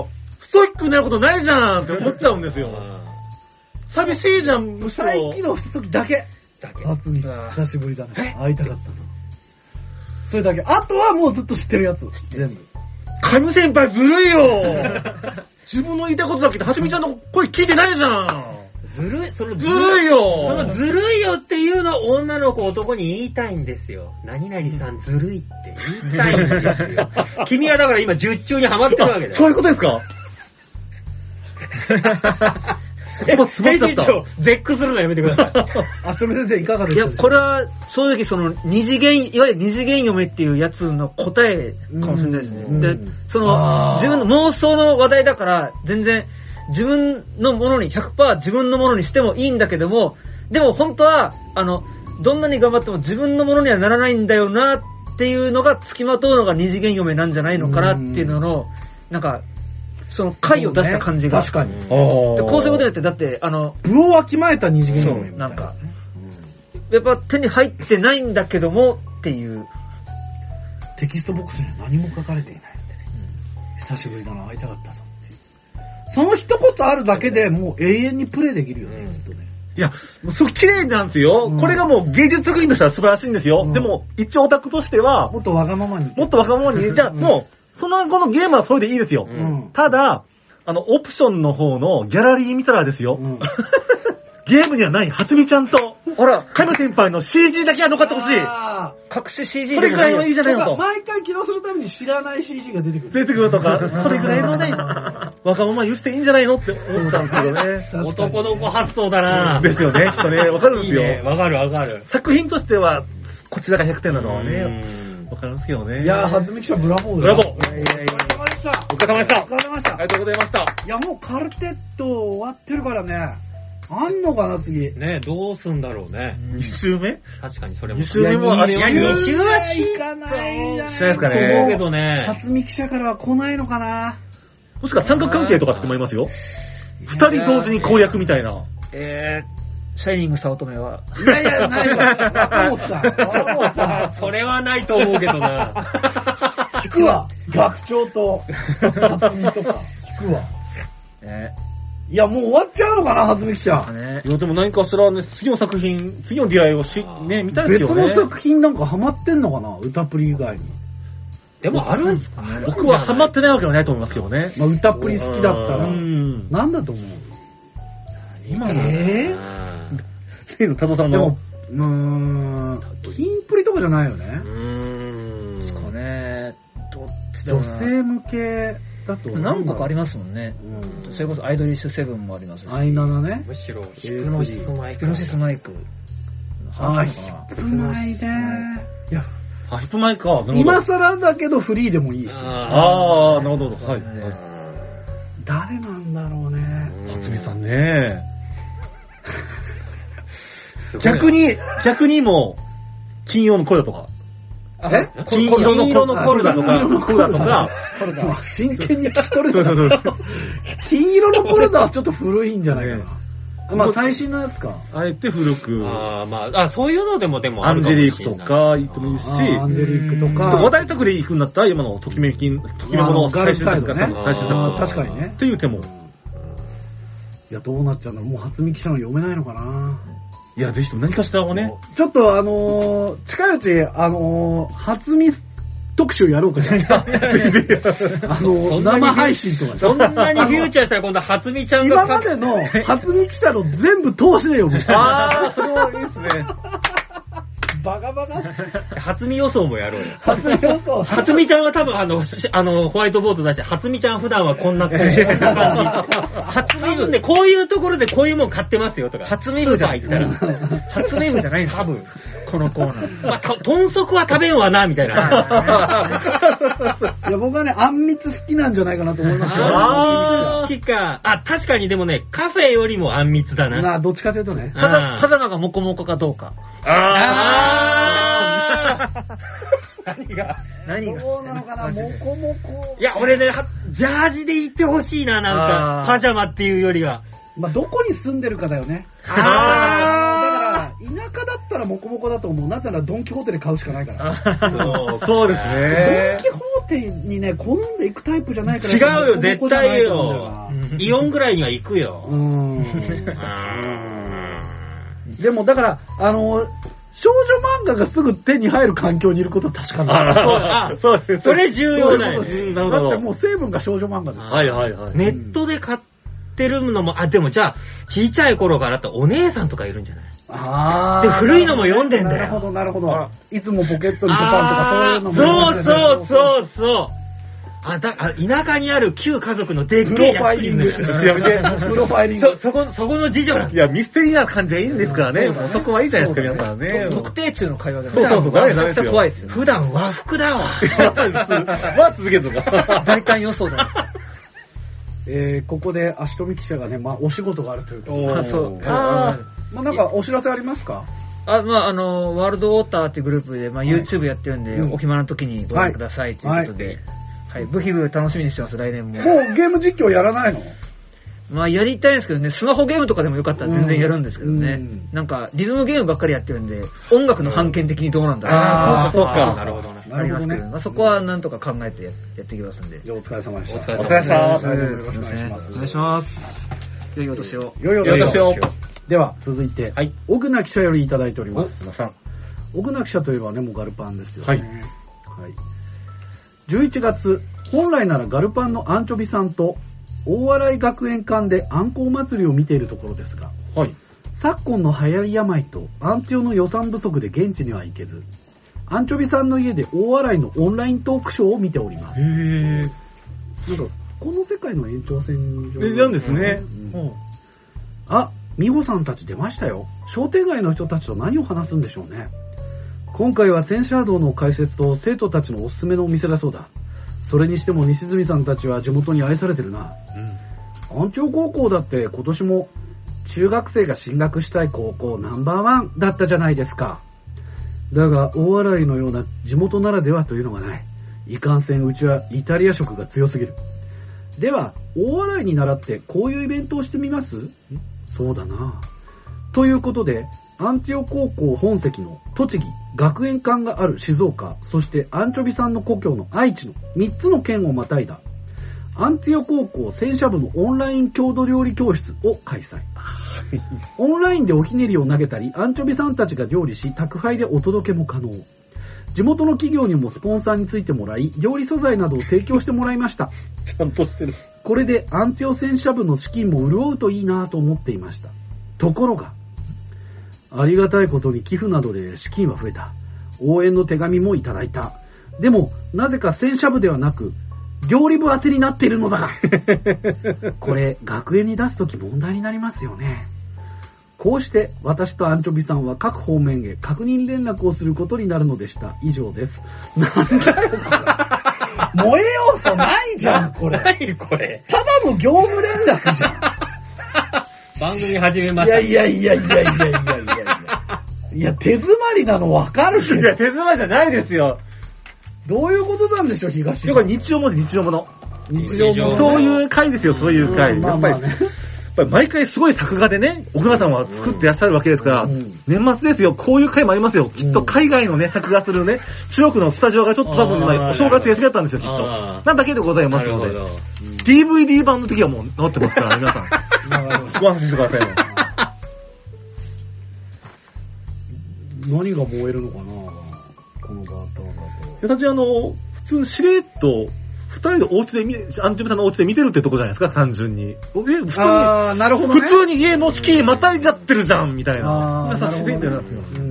S3: ストイックになることないじゃんって思っちゃうんですよ。寂しいじゃん、むしろ。
S1: 再起動した時だけ。
S2: だけ。
S1: 初見、久しぶりだね。会いたかったぞ。それだけ。あとはもうずっと知ってるやつ。全部。
S3: カミ先輩ずるいよ自分の言いたいことだけど、はつみちゃんの声聞いてないじゃん。
S2: ずるい、その
S3: ずるいよ
S2: そのずるいよっていうのを女の子男に言いたいんですよ。何々さんずるいって言いたいんですよ。君はだから今術中にはまってるわけだよ。
S3: そういうことですか
S2: え、編集長、絶句するのやめてください。
S1: あ、それ先生いかがですか？
S4: いや、これは正直その二次元、いわゆる二次元嫁っていうやつの答えかもしれないですね。
S1: うん
S4: で、その、自分の妄想の話題だから、全然自分のものに、ひゃくパーセント 自分のものにしてもいいんだけども、でも本当は、あの、どんなに頑張っても自分のものにはならないんだよなっていうのが付きまとうのが二次元嫁なんじゃないのかなっていうのの、なんか、その回を出した感じが。
S1: 確かに。
S4: でこうすることによって、だって、あの、
S1: 部をわきまえた二次元
S4: そ、
S1: 嫁
S4: う、なんか、やっぱ手に入ってないんだけどもっていう。
S1: テキストボックスには何も書かれていないんでね。久しぶりだな、会いたかったぞっていう。その一言あるだけでもう永遠にプレイできるよね、ずっとね。
S3: いや、もうすごく綺麗なんですよ、うん。これがもう芸術作品としては素晴らしいんですよ。うん、でも、一オタクとしては、
S1: もっとわがままに。
S3: もっとわがままに。じゃあ、もう、その後のゲームはそれでいいですよ。うん、ただ、あの、オプションの方のギャラリー見たらですよ。うん、ゲームにはない初見ちゃんと、ほら、カイ先輩の シージー だけは残ってほしい。
S4: 隠し シージー
S3: それぐらいはいいじゃないのと。
S1: 毎回起動するために知らない シージー が出てくる。
S3: 出てくるとか、それぐらいのね、わがまま言っていいんじゃないのって思っちゃうんですけどね。
S2: 男の子発想だな
S3: ですよね、きっとね、わかるんですよ。
S2: いいね、わかるわかる。
S3: 作品としては、こちらがひゃくてんなのはね、わかるんですけどね。
S1: いやー、はずみ記者ブラボー
S3: ブラボー。
S1: いやいやいや。お疲れ様でした。
S3: お疲れ様でした。
S1: お疲れ様でした。
S3: ありがとうございました。
S1: いや、もうカルテット終わってるからね。あんのかな、次。
S2: ね、どうすんだろうね。
S3: に週目
S2: 確かにそれも。
S3: に週目もあります
S2: よ。いや、に週はい
S1: かないんじゃない
S3: ですかね。
S2: と思うけどね。
S1: 辰巳記者からは来ないのかな。
S3: もしくは三角関係とかって思いますよ。二人同時に攻略みたいな。
S4: えー、シャイニング早乙女は。
S1: いやいや、ないわ。若本さん。若本さん。
S2: それはないと思うけどな。
S1: 聞くわ。学長と、辰巳とか、聞くわ。
S4: ね
S1: いや、もう終わっちゃうのかな、初見記者。
S3: ね、いや、でも何かしらね、次の作品、次の出会いをし、ね、見たいですよね。
S1: 別の作品なんかハマってんのかな、歌プリ以外に。
S2: でもあるんですかね。
S3: 僕はハマってないわけはないと思いますけどね。
S1: まあ、歌プリ好きだったら、
S3: うん。
S1: なんだと思う
S3: 今の、
S1: え
S3: ぇ、ー、タトさんの。
S1: でも、うーん、キンプリとかじゃないよね。
S2: うーん。
S4: ですかね。どっちだろうな。
S1: 女性向けだと。
S4: 何個かありますもんね。
S1: うん、
S4: それこそアイドリッシュセブンもありますし。
S1: アイナナね。
S2: むしろ、ヒプノシスマイク。
S4: ヒプノシスマイク。
S1: あ、ヒプマイね。いや、
S3: あ、ヒプマイか。
S1: 今更だけどフリーでもいいし。
S3: ああ、なるほど。はい。
S1: 誰なんだろうね。
S3: 初見さんね。逆に、逆にも、金曜のコルダとか。
S1: え
S3: 金色のコルダとか、コルダとか、
S1: 真剣に聞き取れた。金色のコルダはちょっと古いんじゃないかな。まあ最新のやつか。
S3: あえて古く。
S2: ああ、まあ、あそういうのでもでも
S3: アンジェリークとか言ってもいいし、
S1: アンジェリークとか。
S3: 話題作り行くんだったら今のときめき、ときめもの
S1: 最新作とかね。
S3: 最新作。
S1: 確かにね。
S3: っていう手も。
S1: いや、どうなっちゃうんだろう。もう初見記者の読めないのかな。
S3: いや、ぜひとも何かしらをね。
S1: ちょっとあのー、近いうち、あのー、初見特集やろうかじゃないあのー、生配信とか。
S2: そんなにフューチャーしたら今度初見ちゃん
S1: が。今までの初見記者の全部通しで読む。
S3: あー、それはいいですね。
S1: バカバカ
S2: 初見予想もやろうよ。
S1: 初見予想。
S2: 初見ちゃんは多分あの、あの、ホワイトボード出して、初見ちゃん普段はこんな感じ。初見部で、こういうところでこういうもん買ってますよとか。
S4: 初見部じゃない。
S2: 初見部じゃない多分。
S4: このコーナー。
S2: まあ、豚足は食べんわな、みたいな。
S1: いや、僕はね、あんみつ好きなんじゃないかなと思いますけど。
S2: あー、好きか。あ、確かにでもね、カフェよりもあんみつだな。
S1: まあ、どっちかというとね。
S4: パジャマがモコモコかどうか。
S2: あー
S4: 何が何が
S1: どうなのかな、モコモコ。
S2: いや、俺ね、ジャージで行ってほしいな、なんか、パジャマっていうよりは。
S1: まあ、どこに住んでるかだよね。
S2: あー。
S1: だから、田舎だったらモコモコだと思う。なぜならドンキホーテで買うしかないから。
S3: そうそうですね。
S1: ドンキホーテにね、好んで行くタイプじゃないから。
S2: 違うよ、絶対よ。イオンぐらいには行くよ。
S1: うーん。でも、だから、あの、少女漫画がすぐ手に入る環境にいることは確か
S2: な
S3: い。そうです。
S2: それ重要だよ。
S1: だってもう成分が少女漫画です。
S3: はいはいはい。
S2: ネットで買っってるのも、あ、でもじゃあ、ちっちゃい頃からだったらお姉さんとかいるんじゃない？
S1: あ
S2: で、古いのも読んでんだよ。
S1: なるほど、なるほど。いつもポケットにショパンとかそういうのも
S2: そうそうそうそう。あ、だ、あ、田舎にある旧家族のでっけえやつ。
S1: プロファイリング。
S2: そ、そこ、そこの次女なん
S3: いや、ミステリーな感じはいいんですからね。もうそこはいいじゃないですか、皆さんね。
S4: 特定中の会話じゃ
S3: そうそうそう、ダメ
S4: めちゃくちゃ怖いですよ。
S2: 普段和服だわ。
S3: まあ続けとか。
S4: 大胆予想じゃないですか。
S1: えー、ここで足富記者がね、まあ、お仕事があるということで。
S4: あ、そう。
S1: あまあ、なんかお知らせありますか？
S4: あ、まあ、あの、ワールドウォーターっていうグループで、まあ、YouTube やってるんで、お暇な時にご覧くださいということで、はい、ブヒブ楽しみにしてます、来年も。
S1: もうゲーム実況やらないの？
S4: まあ、やりたいんですけどね、スマホゲームとかでもよかったら全然やるんですけどね。なんか、リズムゲームばっかりやってるんで、音楽の版権的にどうなんだろう。
S2: ああ、そうか。なるほどね。
S4: ありますけど、まあ、そこはなんとか考えてやっていきますんで。
S1: お疲れ様でした。
S2: お疲れ様でした。
S1: よろしくお願いします。
S4: お願いします。良いお年を。
S1: 良いお年を。では、続いて、はい。奥名記者よりいただいております。奥名記者といえばね、もうガルパンですよね。はい。はい。じゅういちがつ、本来ならガルパンのアンチョビさんと、大洗学園館であんこう祭りを見ているところですが、はい。昨今の流行り病とアンチョの予算不足で現地には行けず、アンチョビさんの家で大洗のオンライントークショーを見ております。へー。なんか、この世界の延長線上
S3: なんですね。
S1: うん、あ、美穂さんたち出ましたよ。商店街の人たちと何を話すんでしょうね。今回は戦車道の解説と生徒たちのおすすめのお店だそうだ。それにしても西住さんたちは地元に愛されてるな。うん。安長高校だって今年も中学生が進学したい高校ナンバーワンだったじゃないですか。だが大洗のような地元ならではというのがない。いかんせんうちはイタリア色が強すぎる。では大洗に倣ってこういうイベントをしてみます？そうだな。ということでアンチオ高校本籍の栃木、学園館がある静岡、そしてアンチョビさんの故郷の愛知のみっつの県をまたいだアンチオ高校戦車部のオンライン郷土料理教室を開催。オンラインでおひねりを投げたり、アンチョビさんたちが料理し、宅配でお届けも可能。地元の企業にもスポンサーについてもらい、料理素材などを提供してもらいました。
S3: ちゃんとしてる。
S1: これでアンチオ戦車部の資金も潤うといいなと思っていました。ところが、ありがたいことに寄付などで資金は増えた。応援の手紙もいただいた。でも、なぜか戦車部ではなく、料理部宛てになっているのだ。これ、学園に出すとき問題になりますよね。こうして、私とアンチョビさんは各方面へ確認連絡をすることになるのでした。以上です。なんだよ、これ。萌え要素ないじゃん、これ。
S2: 何これ。
S1: ただの業務連絡じゃん。
S2: 番組始めました。
S1: いやいやいやいやいやいやいやいや。いや、手詰まりなの分かるけど。
S3: いや、手詰まりじゃないですよ。
S1: どういうことなんでしょう、東
S3: やっぱり日常もの、日常もの。
S1: 日常もの。
S3: そういう回ですよ、そういう回。やっぱり、やっぱり毎回すごい作画でね、奥田さんは作ってらっしゃるわけですから、うん、年末ですよ、こういう回もありますよ。きっと海外のね、作画するね、中国のスタジオがちょっと多分、お正月休みだったんですよ、きっと。なんだけでございますので。ディーブイディー 版の時はもう直ってますから、皆さん。ご安心してください。
S1: 何が燃えるのかな、このバーターだと。
S3: 私あの、普通しれっと、二人でお家で見、アンチョビさんのお家で見てるってとこじゃないですか、単純に。普通に、
S1: あー、なるほどね。
S3: 普通に家の敷居またいじゃってるじゃん、みたいな。皆さん自然ってなってますよ。うん。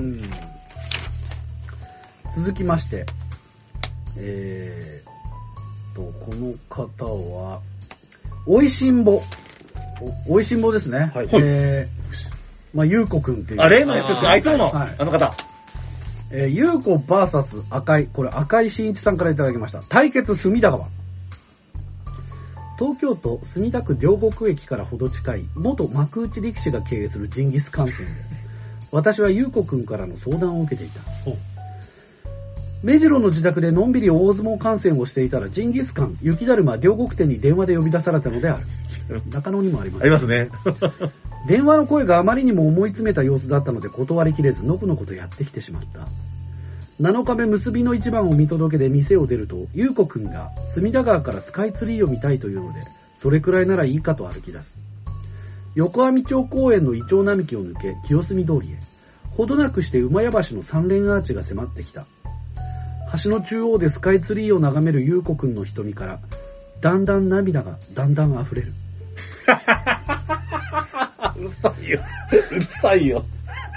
S1: 続きまして、えーと、この方は、おいしんぼ。お、おいしんぼですね。はい。えー、まあ、ゆうこくんっていう。
S3: あ、例のやつ、あいつの、はい、あの方。
S1: えー、ゆうこ ブイエス 赤い、これ赤井真一さんからいただきました。対決隅田川。東京都墨田区両国駅からほど近い元幕内力士が経営するジンギスカン店で、私はゆうこくんからの相談を受けていた。目白の自宅でのんびり大相撲観戦をしていたら、ジンギスカン、雪だるま、両国店に電話で呼び出されたのである。中野にもあります、
S3: ね。ありますね。
S1: 電話の声があまりにも思い詰めた様子だったので断りきれず、のこのことやってきてしまった。なのかめ結びの一番を見届けで店を出ると、ゆうこくんが隅田川からスカイツリーを見たいというので、それくらいならいいかと歩き出す。横網町公園のイチョウ並木を抜け、清澄通りへ。ほどなくして馬屋橋の三連アーチが迫ってきた。橋の中央でスカイツリーを眺めるゆうこくんの瞳から、だんだん涙がだんだん溢れる。
S3: うるさいよ。うるさいよ。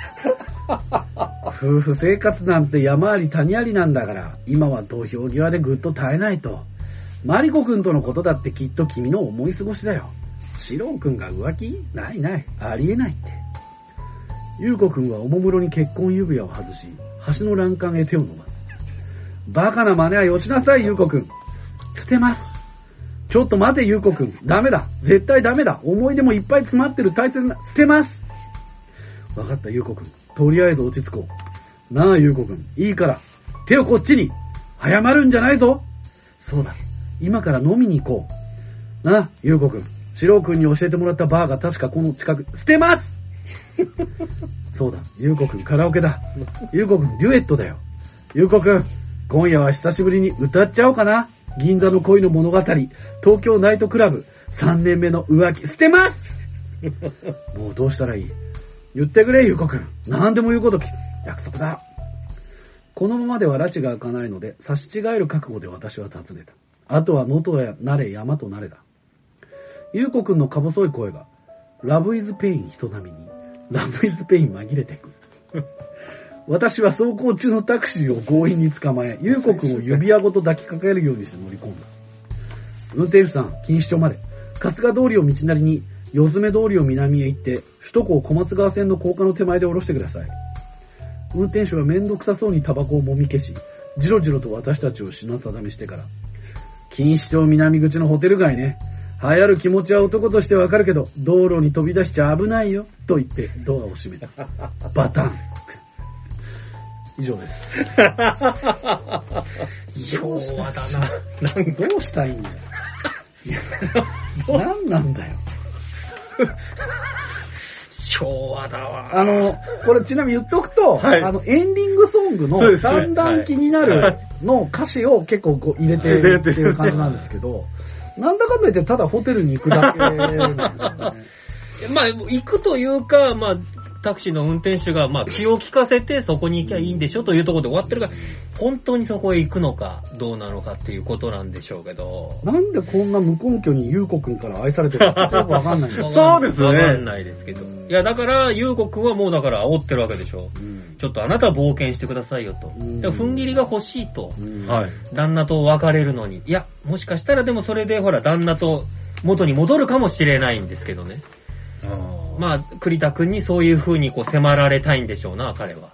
S1: 夫婦生活なんて山あり谷ありなんだから、今は土俵際でぐっと耐えないと。マリコ君とのことだってきっと君の思い過ごしだよ。シロー君が浮気？ないない。ありえないって。ユウコ君はおもむろに結婚指輪を外し、橋の欄干へ手を伸ばす。バカな真似はよしなさい、ユウコ君。捨てます。ちょっと待て、ユウコ君。ダメだ。絶対ダメだ。思い出もいっぱい詰まってる大切な、捨てます。わかった、ユウコ君。とりあえず落ち着こう。なあ、ユウコ君。いいから。手をこっちに。謝るんじゃないぞ。そうだ。今から飲みに行こう。なあ、ユウコ君。シロー君に教えてもらったバーが確かこの近く。捨てますそうだ、ユウコ君カラオケだ。ユウコ君デュエットだよ。ユウコ君、今夜は久しぶりに歌っちゃおうかな。銀座の恋の物語、東京ナイトクラブ、さんねんめの浮気、捨てますもうどうしたらいい？言ってくれ、ユウコ君。何でも言うこと聞く。約束だ。このままでは拉致が開かないので、差し違える覚悟で私は尋ねた。あとは野となれ山となれだ。ユウコ君のか細い声が、ラブイズペイン人並みに、ラブイズペイン紛れていく。私は走行中のタクシーを強引に捕まえ、ユウコ君を指輪ごと抱きかかえるようにして乗り込んだ。運転手さん、錦糸町まで。春日通りを道なりに、四詰通りを南へ行って、首都高小松川線の高架の手前で降ろしてください。運転手はめんどくさそうにタバコをもみ消し、じろじろと私たちを品定めしてから、錦糸町南口のホテル街ね。流行る気持ちは男としてわかるけど、道路に飛び出しちゃ危ないよ。と言ってドアを閉めた。バタン。以上です。
S2: 昭和だな。
S1: なんどうしたいんだよ。何なんだよ。
S2: 昭和だわ。
S1: あの、これちなみに言っとくと、はい、あの、エンディングソングのだんだん気になるの歌詞を結構こう入れてるっていう感じなんですけど、なんだかんだ言ってただホテルに行くだけなんですよね。
S2: まあ、行くというか、まあ、タクシーの運転手が、まあ、気を利かせてそこに行きゃいいんでしょというところで終わってるから、本当にそこへ行くのか、どうなのかっていうことなんでしょうけど。
S1: なんでこんな無根拠にユウコ君から愛されてるかよくわかんないんですよ。
S3: そうですね。
S2: わかんないですけど。いや、だから、ユウコ君はもうだから煽ってるわけでしょ。うん、ちょっとあなた冒険してくださいよと。うん、踏ん切りが欲しいと。うん、旦那と別れるのに。いや、もしかしたらでもそれでほら、旦那と元に戻るかもしれないんですけどね。あまあ、栗田くんにそういう風にこう迫られたいんでしょうな、彼は。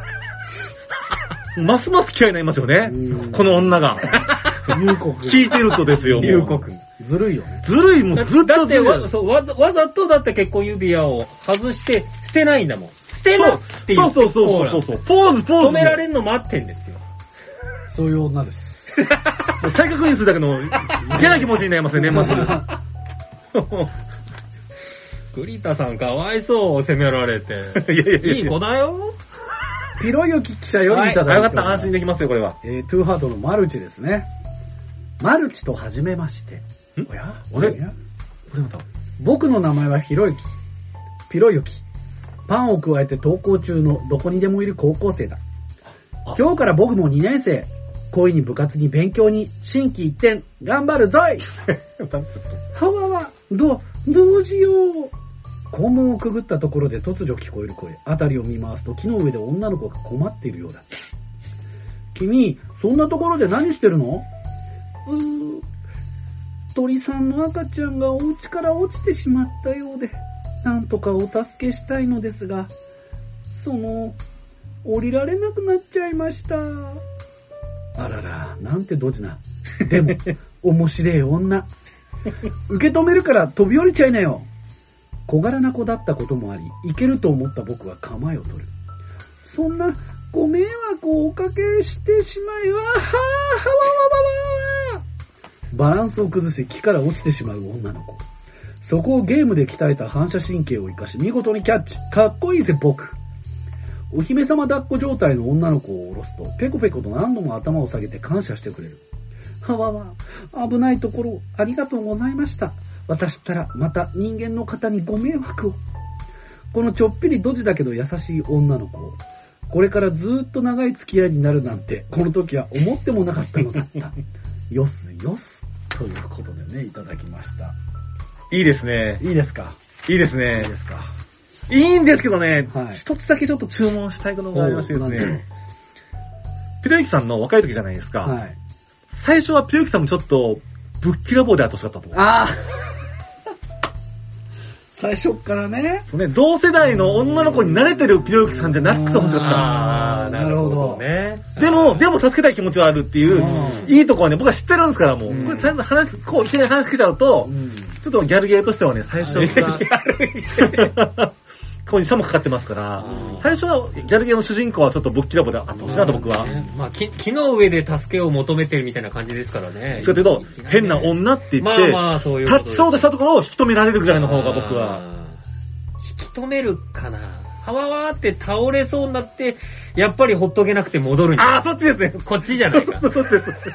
S3: ますます嫌いになりますよね、この女が。
S1: ユウコくん。
S3: 聞いてるとですよ、
S2: ユウコくん。
S1: ずるいよね。
S3: ずるいもん、ずっとずるい。
S2: だってわそうわざ、わざとだって結婚指輪を外して捨てないんだもん。捨てなって言って
S3: そうそうそうそう。ポーズ、ポーズ。
S2: 止められんの待ってんですよ。
S1: そういう女です。
S3: 再確認するだけの嫌な気持ちになりますよね、まず。
S2: 栗田さんかわいそう、責められて。
S3: いやいやいや
S2: いい子だよ。
S1: ピロユキ記者よりいただいて、はい、
S3: よかった、安心できますよ、これは。
S1: えー、トゥーハートのマルチですね。マルチとはじめまして。
S3: んおやあれこれまた。
S1: 僕の名前はヒロユキ。ピロユキ。パンを加えて登校中のどこにでもいる高校生だ。今日から僕もにねん生。恋に部活に勉強に心機一転頑張るぞいはわわどどうしよう。校門をくぐったところで突如聞こえる声。あたりを見回すと木の上で女の子が困っているようだ。君そんなところで何してるの？うー鳥さんの赤ちゃんがお家から落ちてしまったようでなんとかお助けしたいのですがその降りられなくなっちゃいました。あらら、なんてドジな。でも、面白い女。受け止めるから飛び降りちゃいなよ。小柄な子だったこともあり、いけると思った僕は構えを取る。そんな、ご迷惑をおかけしてしまいは、はぁ、はわわわわ。バランスを崩し木から落ちてしまう女の子。そこをゲームで鍛えた反射神経を生かし、見事にキャッチ。かっこいいぜ、僕。お姫様抱っこ状態の女の子を下ろすと、ペコペコと何度も頭を下げて感謝してくれる。はわわ、危ないところありがとうございました。私ったらまた人間の方にご迷惑を。このちょっぴりドジだけど優しい女の子を、これからずーっと長い付き合いになるなんて、この時は思ってもなかったのだった。よすよす。ということでね、いただきました。
S3: いいですね。
S1: いいですか？
S3: いいですね。
S1: いいですか？
S3: いいんですけどね、
S1: はい、
S3: 一つだけちょっと注文したいことがありましてですね。ピロユキさんの若い時じゃないですか。はい、最初はピロユキさんもちょっと、ぶっきらぼうであってほしかったと思う。
S1: ああ最初からね。
S3: ね、同世代の女の子に慣れてるピロユキさんじゃなくてほしかった。
S2: ああ、なるほどね。
S3: でも、でも助けたい気持ちはあるっていう、いいとこはね、僕は知ってるんですからもう。うん、これちゃんと話、こういきなり話しかけちゃうと、うん、ちょっとギャルゲーとしてはね、最初から。ギャルゲーここに差もかかってますから、最初はギャルゲーの主人公はちょっとぶっきらぼうであってほしいなと僕は。
S2: まあ、木の上で助けを求めてるみたいな感じですからね。
S3: そういうと、変な女って言って、
S2: まあまあそういう
S3: 立ちそうとしたところを引き止められるぐらいの方が僕は。
S2: 引き止めるかな。はわわーって倒れそうになって、やっぱりほっとけなくて戻るんじゃない？
S3: ああ、そっちですね。
S2: こっちじゃないか。そっちです。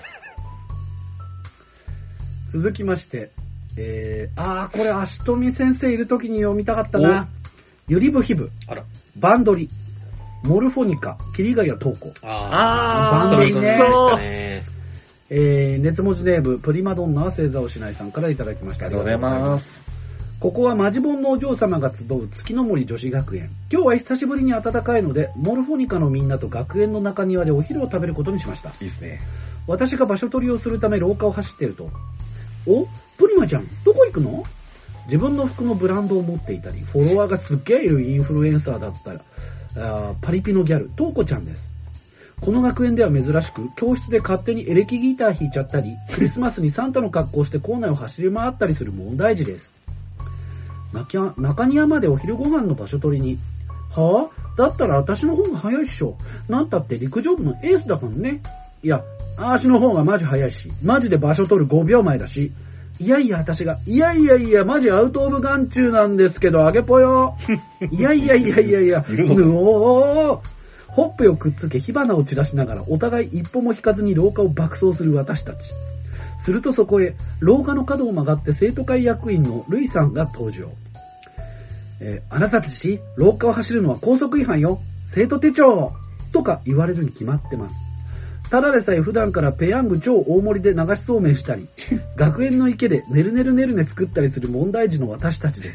S1: 続きまして、えー、あー、これ、足富先生いるときに読みたかったな。ゆりぶひぶ、
S2: あら
S1: バンドリ、モルフォニカ、キリガヤトウコ。
S2: あ
S1: ー、バンドリね。
S2: ね
S1: えー、熱文字ネーム、プリマドンナは星座おしないさんからいただきました。
S3: ありがとうございます。
S1: ここはマジボンのお嬢様が集う月の森女子学園。今日は久しぶりに暖かいので、モルフォニカのみんなと学園の中庭でお昼を食べることにしました。
S3: いいですね。
S1: 私が場所取りをするため廊下を走っていると、お、プリマちゃん、どこ行くの？自分の服のブランドを持っていたり、フォロワーがすっげえいるインフルエンサーだったら、あパリピのギャル、トウコちゃんです。この学園では珍しく、教室で勝手にエレキギター弾いちゃったり、クリスマスにサンタの格好をして校内を走り回ったりする問題児です。中庭までお昼ご飯の場所取りに、はぁ？だったら私の方が早いっしょ。なんたって陸上部のエースだからね。いや、私の方がマジ早いし、マジで場所取るごびょうまえだし、いやいや、私が、いやいやいや、マジアウトオブ眼中なんですけど、あげぽよ。いやいやいやいやいや、ぬおー。ほっぺをくっつけ火花を散らしながら、お互い一歩も引かずに廊下を爆走する私たち。するとそこへ、廊下の角を曲がって生徒会役員のルイさんが登場。えー、あなたたち、廊下を走るのは校則違反よ。生徒手帳とか言われるに決まってます。ただでさえ普段からペヤング超大盛りで流しそうめんしたり、学園の池でねるねるねるね作ったりする問題児の私たちです。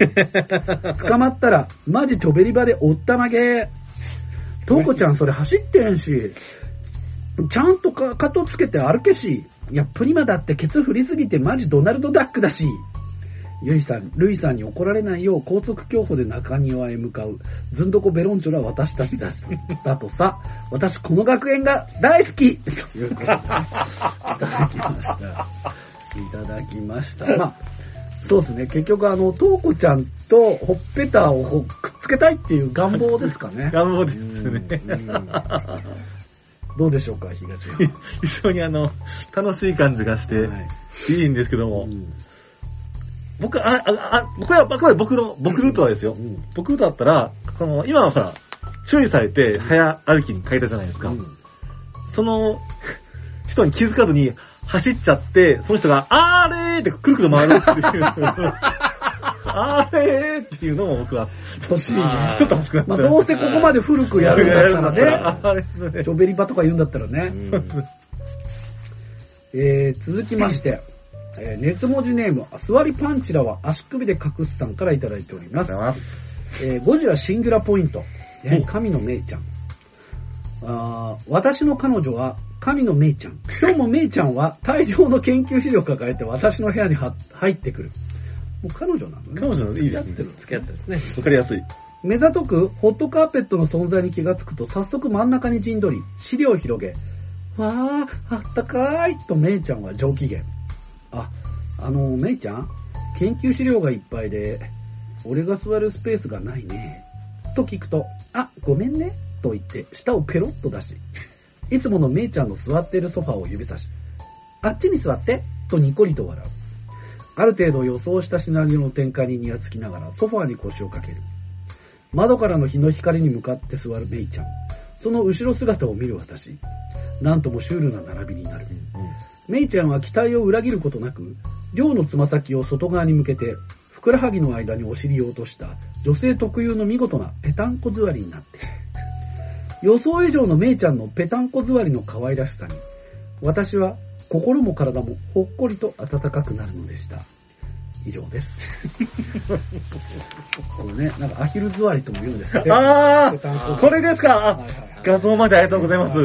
S1: 捕まったら、マジちょべり場でおったまげ。トウコちゃんそれ走ってんし、ちゃんとか、かとつけて歩けし、いや、プリマだってケツ振りすぎてマジドナルドダックだし。ユイさん、ルイさんに怒られないよう高速競歩で中庭へ向かうずんどこベロンチョな私たちだだとさ、私この学園が大好きということでいただきました。いただきました。まあ、そうですね。結局あの、トウコちゃんとほっぺたをくっつけたいっていう願望ですかね。
S3: 願望ですね。うんうん、
S1: どうでしょうか、東は。
S3: 非常にあの、楽しい感じがして、はい、いいんですけども、うん僕、あ、あ、あ、僕は、あくまで僕の、僕ルートはですよ。うん、僕ルートだったら、この、今はほら、注意されて、早歩きに変えたじゃないですか。うん、その、人に気づかずに、走っちゃって、その人が、あーれーってくるくる回るっていう。あーれーっていうのも僕は、
S1: 欲しいね。
S3: ちょっと欲しくなっちゃう。
S1: まあ、どうせここまで古くやるんだったらね。ちょべり場とか言うんだったらね。うん、えー、続きまして。えー、熱文字ネーム、座りパンチラは足首で隠すさんからいただいております。えー、ゴジラシングラポイント。えー、神のメイちゃん。あ私の彼女は神のメイちゃん。今日もメイちゃんは大量の研究資料を抱えて私の部屋には入ってくる。もう彼女なのね。
S3: 彼女のいい
S1: 付き合ってる。
S3: 付き合ってるね。わかりやすい。
S1: 目ざとくホットカーペットの存在に気がつくと早速真ん中に陣取り、資料を広げ、わー、あったかーいとメイちゃんは上機嫌。あ、あの、メイちゃん、研究資料がいっぱいで、俺が座るスペースがないね。と聞くと、あ、ごめんね。と言って、舌をペロッと出し、いつものメイちゃんの座っているソファーを指差し、あっちに座って、とニコリと笑う。ある程度予想したシナリオの展開にニヤつきながらソファーに腰をかける。窓からの日の光に向かって座るメイちゃん。その後ろ姿を見る私。なんともシュールな並びになる。うんうん、メイちゃんは期待を裏切ることなく、両のつま先を外側に向けて、ふくらはぎの間にお尻を落とした女性特有の見事なペタンコ座りになって、予想以上のメイちゃんのペタンコ座りの可愛らしさに、私は心も体もほっこりと温かくなるのでした。 以上です。これね、なんかアヒル座りとも言うんですけど。
S3: ああ、これですか。あ、画像までありがとうございます。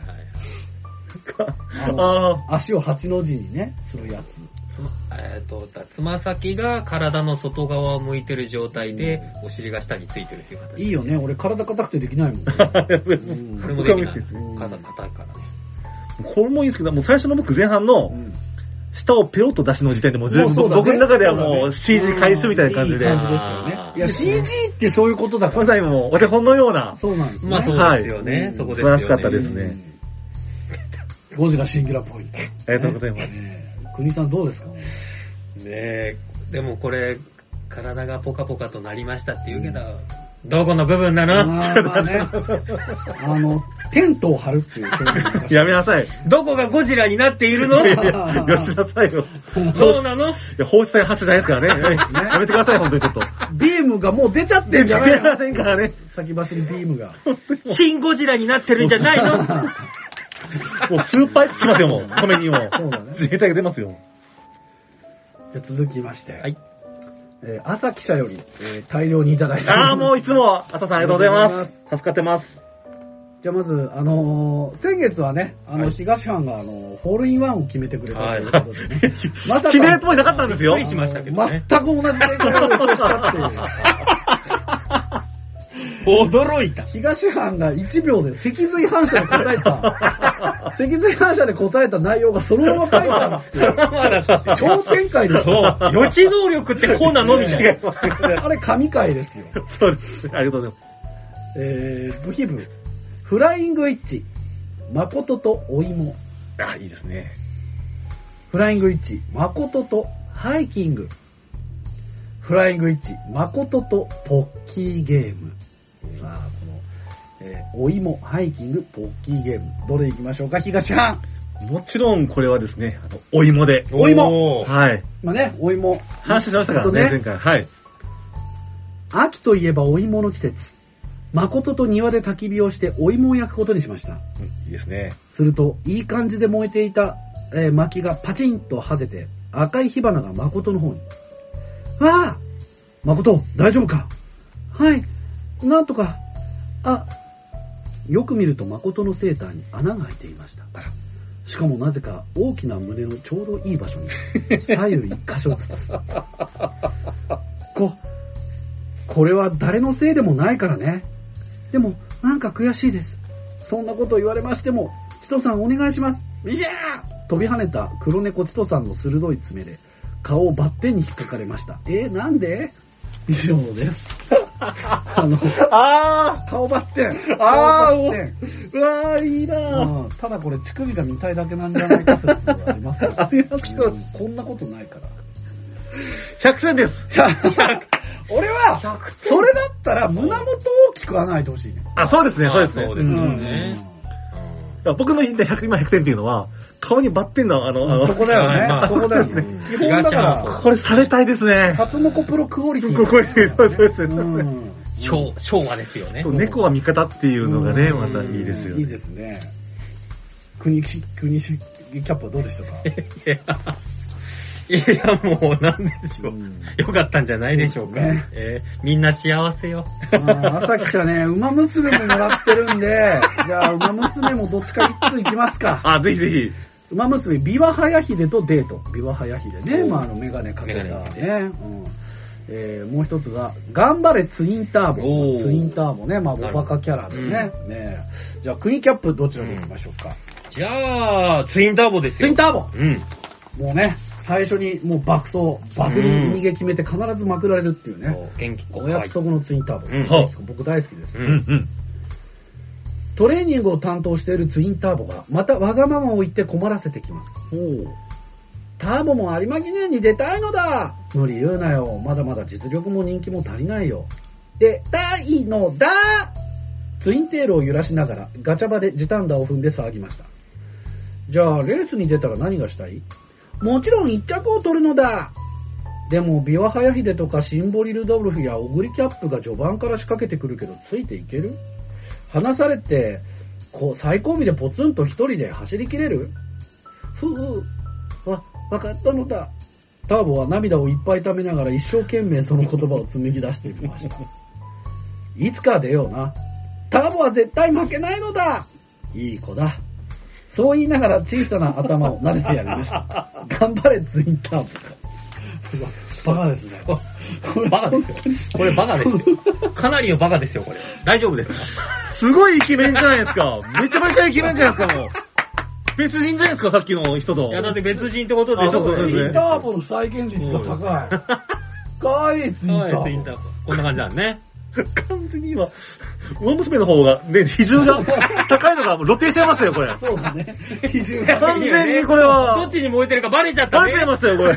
S1: ああ、足を八の字にね、するやつ。
S2: えっと、つま先が体の外側を向いてる状態で、お尻が下についてるっていう形。
S1: いいよね、俺体硬くてできないもん。
S2: うん、それもできない。体硬いからね。
S3: これもいいですけど、もう最初の僕前半の、下をペロッと出しの時点でもう十分、
S1: ね、
S3: 僕の中ではもう シージー 回収みたいな感じで。
S1: いい感じでしたよね。いや、シージー ってそういうことだから。
S3: まさにもうお手本のような。
S1: そうなんですね。
S2: まあそうですよね。はい、そこですよね。
S3: 素晴らしかったですね。
S1: ゴジラシンギュラポイント。
S3: ありがとうございます。
S1: 国さんどうですかね
S2: え、でもこれ、体がポカポカとなりましたって言うけど、どこの部分なの？
S1: まあまあね、あの、テントを張るっていう表現。
S3: やめなさい。
S2: どこがゴジラになっているの？
S3: よしなさいよ。
S2: そうなの？い
S3: や、放出され発じゃないですからね。やめてください、本当にちょっと。
S1: ビームがもう出ちゃってんじゃない
S3: 出ませんからね。
S1: 先走りビームが。
S2: シンゴジラになってるんじゃないの？
S3: もうスーパーつきますよ、もう。コメにも。
S1: そうだね。
S3: 自衛隊が出ますよ。
S1: じゃあ続きまして。
S2: はい。
S1: えー、朝記者より、えー、大量にいただいて
S3: ああ、もういつも、朝さんありがとうございます。助かってます。
S1: じゃあまず、あのー、先月はね、あの、東藩が、あの、ホールインワンを決めてくれたということでね。
S3: まさか。決めるつもりなかったんですよ。
S2: びっくりしましたけどね。
S1: 全く同じ正解を予想したっていう。
S2: 驚いた。
S1: 東藩がいちびょうで脊髄反射で答えた、脊髄反射で答えた内容がそのまま書いてあるっていう。超展開です
S2: よ。そう。予知能力ってこうなのみたいな。
S1: あれ神回ですよ。
S3: そうです。ありがとうございます。
S1: えー、部費部、フライングイッチ、誠とお芋。
S3: あ、いいですね。
S1: フライングイッチ、誠とハイキング。フライングイッチ、誠とポッキーゲーム。さあ、この、えー、お芋、ハイキング、ポッキーゲーム。どれ行きましょうか、東藩。
S3: もちろん、これはですね、あの、お芋で。
S1: お芋
S3: はい。
S1: まあね、お芋。
S3: 話しましたからね、ね前回。はい。
S1: 秋といえばお芋の季節。誠と庭で焚き火をしてお芋を焼くことにしました。
S3: うん、いいですね。
S1: すると、いい感じで燃えていた、えー、薪がパチンとはぜて、赤い火花が誠の方に。ああ誠、大丈夫か？はい、なんとか。あ、よく見ると誠のセーターに穴が開いていました。しかもなぜか大きな胸のちょうどいい場所に、左右一箇所ずつ。こ、これは誰のせいでもないからね。でも、なんか悔しいです。そんなこと言われましても、チトさんお願いします。いやー！飛び跳ねた黒猫チトさんの鋭い爪で、顔をバッテンに引っかかれました。えー、なんで？以上です。あの、あー顔バッテン。あー、うわー、いいなー。ただこれ、乳首が見たいだけなんじゃないか説がありますよ。ありますけど、こんなことないから。
S3: ひゃくてんです。
S1: 俺は、それだったら胸元大きくはないでほしいね。
S3: あ、そうですね、そうですね。
S2: そうですね。
S3: 僕の言ったひゃく、今ひゃくてんっていうのは、顔にバッテンのあの、あの、
S1: そこだよね。そこだよね。基本だから、
S3: これされたいですね。
S1: タツノコプロクオリティ。
S3: ここに、そうですね。
S2: 昭昭和ですよね。
S3: 猫は味方っていうのがね、またいいですよね。
S1: いいですね。国、国、キャップはどうでしたか？
S2: いや、もう、なんでしょう。うん、よかったんじゃないでしょうか。ねえー、みんな幸せよ。
S1: 朝来たね、馬娘ももらってるんで、じゃあ、馬娘もどっちか一ついきますか。
S3: あ、ぜひぜひ。
S1: 馬娘、ビワハヤヒデとデート。ビワハヤヒデね。まあ、あの、メガネかけたね。うんえー、もう一つが、頑張れツインターボ。ツインターボね。まあ、おバカキャラでね。うん、ねじゃあ、国キャップどちらでいきましょうか。
S2: うん、じゃあ、ツインターボですよ。
S1: ツインターボ。
S2: うん。
S1: もうね。最初にもう爆走、爆離逃げ決めて必ずまくられるっていうね。そう、
S2: 元気
S1: お約束のツインターボ。うん、僕大好きです、
S3: うんうん。
S1: トレーニングを担当しているツインターボが、またわがままを言って困らせてきます。ターボも有馬記念に出たいのだ！無理言うなよ。まだまだ実力も人気も足りないよ。出たいのだ！ツインテールを揺らしながら、ガチャ場で時短打を踏んで騒ぎました。じゃあ、レースに出たら何がしたい？もちろん一着を取るのだ。でもビワハヤヒデとかシンボリルドルフやオグリキャップが序盤から仕掛けてくるけどついていける？離されてこう最後尾でポツンと一人で走り切れる？ふう、わ、わかったのだ。 ターボは涙をいっぱい溜めながら一生懸命その言葉を紡ぎ出してみました。いつか出ような。ターボは絶対負けないのだ。いい子だ。そう言いながら小さな頭を撫でてやりました。頑張れツインターボ。バカですね。
S2: これバカですよ。これバカですよ。かなりのバカですよ、これ。大丈夫ですか？
S3: すごいイケメンじゃないですか。めちゃめちゃイケメンじゃないですか、もう。別人じゃないですか、さっきの人と。
S2: いや、だって別人ってことでしょ。
S1: ツインターボの再現率が高い。かわいいツインターボ。
S2: ツインターボ。こんな感じなんね。
S3: 完全に今、馬娘の方が、ね、比重が高いのが露呈しちゃいましたよ、これ。
S1: そうだね。比重が。
S3: 完全にこれは。
S2: どっちに燃えてるかバレちゃったね。
S3: バレちゃいましたよ、これ。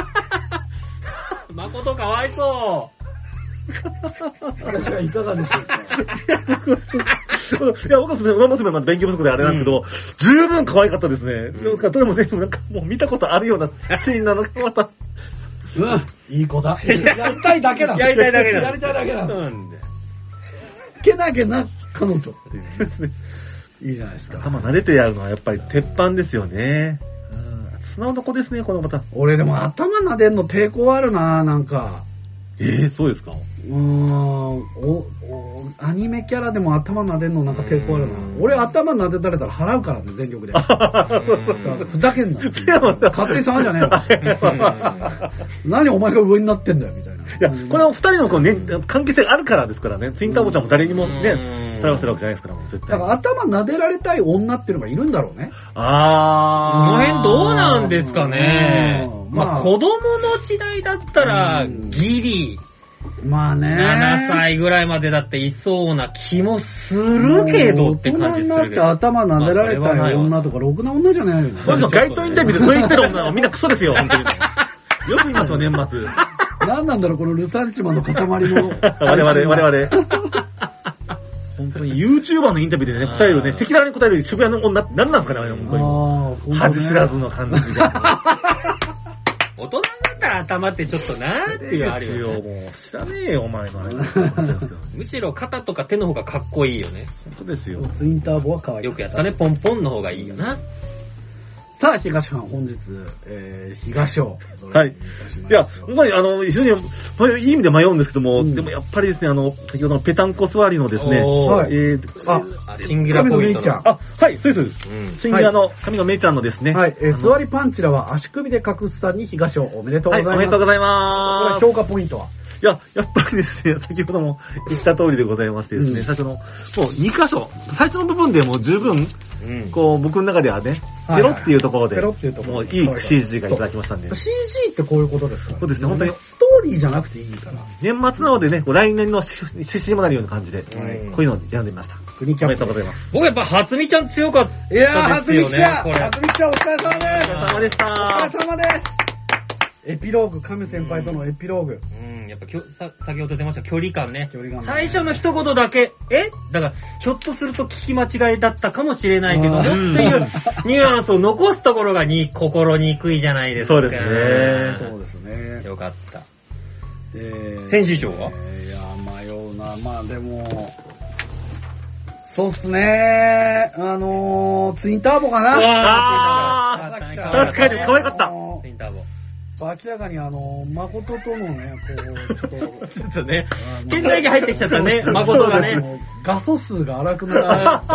S2: 誠かわいそう。
S1: 私はいかがでしょうか。
S3: いや、僕は馬娘の勉強不足であれなんですけど、うん、十分可愛かったですね。うん、どれも全部なんかもう見たことあるようなシーンなのがまた。
S1: うん、いい子だ。やりたいだけなの。
S2: やりたいだけなの。
S1: やりたいだけなの。
S2: なんで。
S1: けなげな彼女っていうですね。いいじゃないですか。
S3: 頭撫でてやるのはやっぱり鉄板ですよね。うん、素直な子ですね、この方。
S1: 俺でも頭撫でんの抵抗あるな、なんか。
S3: えー、そうですか？
S1: うーん、お、お、アニメキャラでも頭撫でんのなんか抵抗あるな。俺頭撫でたれたら払うからね、全力で。ふざけんな。勝手に触んじゃねえよ。何お前が上になってんだよ、みたいな。
S3: いや、これは二人のこう、ね、関係性あるからですからね。ツインターボちゃんも誰にもね、頼ってるわけじゃないですから、もう絶対。
S1: だから頭撫でられたい女っていうのがいるんだろうね。
S3: あー。
S2: その辺どうなんですかね。まあ、子供の時代だったら、ギリ。
S1: まあね。
S2: ななさいぐらいまでだっていそうな気もするけどって感じするけど。
S1: 大人になって頭撫でられたい女とか、ろくな女じゃないよね。
S3: そういうの街頭インタビューでそう言ってる女はみんなクソですよ、本当に。よく言いますよ、年末。
S1: 何なんだろう、このルサンチマンの塊の。
S3: 我々、我々。本当に YouTuber のインタビューでね、答えるね、赤裸々に答える渋谷の女って何なんですかね、本当に。恥知らずの感じが。
S2: 大人だったら頭ってちょっとなーっていうあるよ、ね。
S3: もう知らねえよ、お前の。
S2: むしろ肩とか手の方がかっこいいよね。
S3: 本当ですよ。
S1: ツインターボは可愛い。
S2: よくやったね、ポンポンの方がいいよな。
S1: さあ、東藩本日、えー、東尾。
S3: はい。いや、本当にあの、非常に、いい意味で迷うんですけども、うん、でもやっぱりですね、あの、先ほどのペタンコ座りのですね、
S1: はい、
S3: えー、
S2: あ、シンギュラポイントの。
S3: あ、はい、そうです。うん、シンギュラの神のめいちゃんのですね。
S1: はい、えー、座りパンチラは足首で隠すさんに東尾おめでとうございます。
S3: はい、おめでとうございます。
S1: これは評価ポイントは？
S3: いや、やっぱりですね、先ほども言った通りでございましてですね、うん、最初の、もうに箇所、最初の部分でもう十分、うん、こう、僕の中ではね、ペロっていうところで、
S1: ペロっていうところ
S3: もういい シージー がいただきましたんで。
S1: シージー ってこういうことですか？
S3: そうですね、本当に。
S1: ストーリーじゃなくていいから。
S3: 年末なのでね、来年の獅子にもなるような感じで、はい、こういうのを選んでみました。
S1: おめ
S3: でとうございます。
S2: 僕やっぱ、初見ちゃん強かったですよね。
S1: いやー、初見ちゃん初見ちゃんお疲れ様です。
S3: お疲れ様でした。
S1: お疲れ様です。エピローグ、神先輩とのエピローグ。
S2: うん、うん、やっぱきょさ、先ほど出ました距離感ね。
S1: 距離感、ね。
S2: 最初の一言だけ、えだから、ひょっとすると聞き間違いだったかもしれないけど、っていうニュアンスを残すところがに、心にくいじゃないですか。
S3: そうですね。
S1: そうですね。
S2: よかった。
S1: えー、
S2: 編集長は、
S1: えー、いや、迷うな。まあでも、そうっすね。あのー、ツインターボかな。
S3: ああ、確かに可愛かった。
S2: ツインターボ。
S1: 明らかにあの、誠とのね、こう、ちょっと、ちょ
S2: っとね、現在に入ってきちゃったね、誠がね。
S1: 画素数が荒くなった、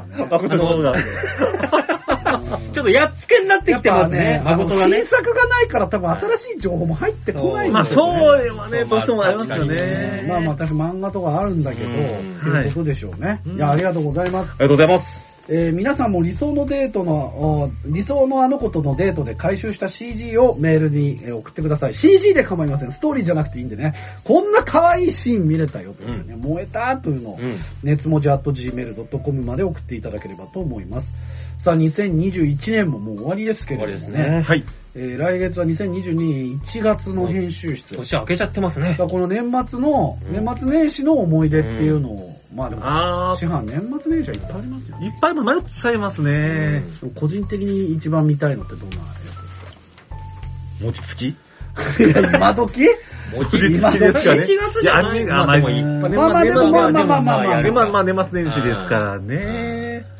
S3: ね。誠の方が。
S2: ちょっとやっつけになってきてますね、誠がね。
S1: 新作がないから多分新しい情報も入ってこないん
S3: ですよね。まあそうはね、どうしてもありますよね。
S1: まあまあ私漫画とかあるんだけど、っていうことでしょうね。いや、ありがとうございます。
S3: ありがとうございます。
S1: えー、皆さんも理想のデートの、理想のあの子とのデートで回収した シージー をメールに送ってください。シージー で構いません。ストーリーじゃなくていいんでね。こんな可愛いシーン見れたよというね、うん、燃えたというのを、うん、熱文字 アットジーメールドットコム まで送っていただければと思います。さあ、にせんにじゅういちねんももう終わりですけれどもね。終わりですね。はい。えー、来月はにせんにじゅうにねんいちがつの編集室。
S2: 年明けちゃってますね。
S1: この年末の、うん、年末年始の思い出っていうのを、うん、まあでも、あ市販年末年始はいっぱいありますよね。
S3: いっぱい迷っちゃいますね。
S1: うん、個人的に一番見たいのってどんなやつですか？
S3: 餅つきい
S1: や、今時
S3: 餅つきですかね。
S2: いちがつじゃないかな。
S3: まあまあでもまあまあまあまあまあまあまあ年末年始ですからね。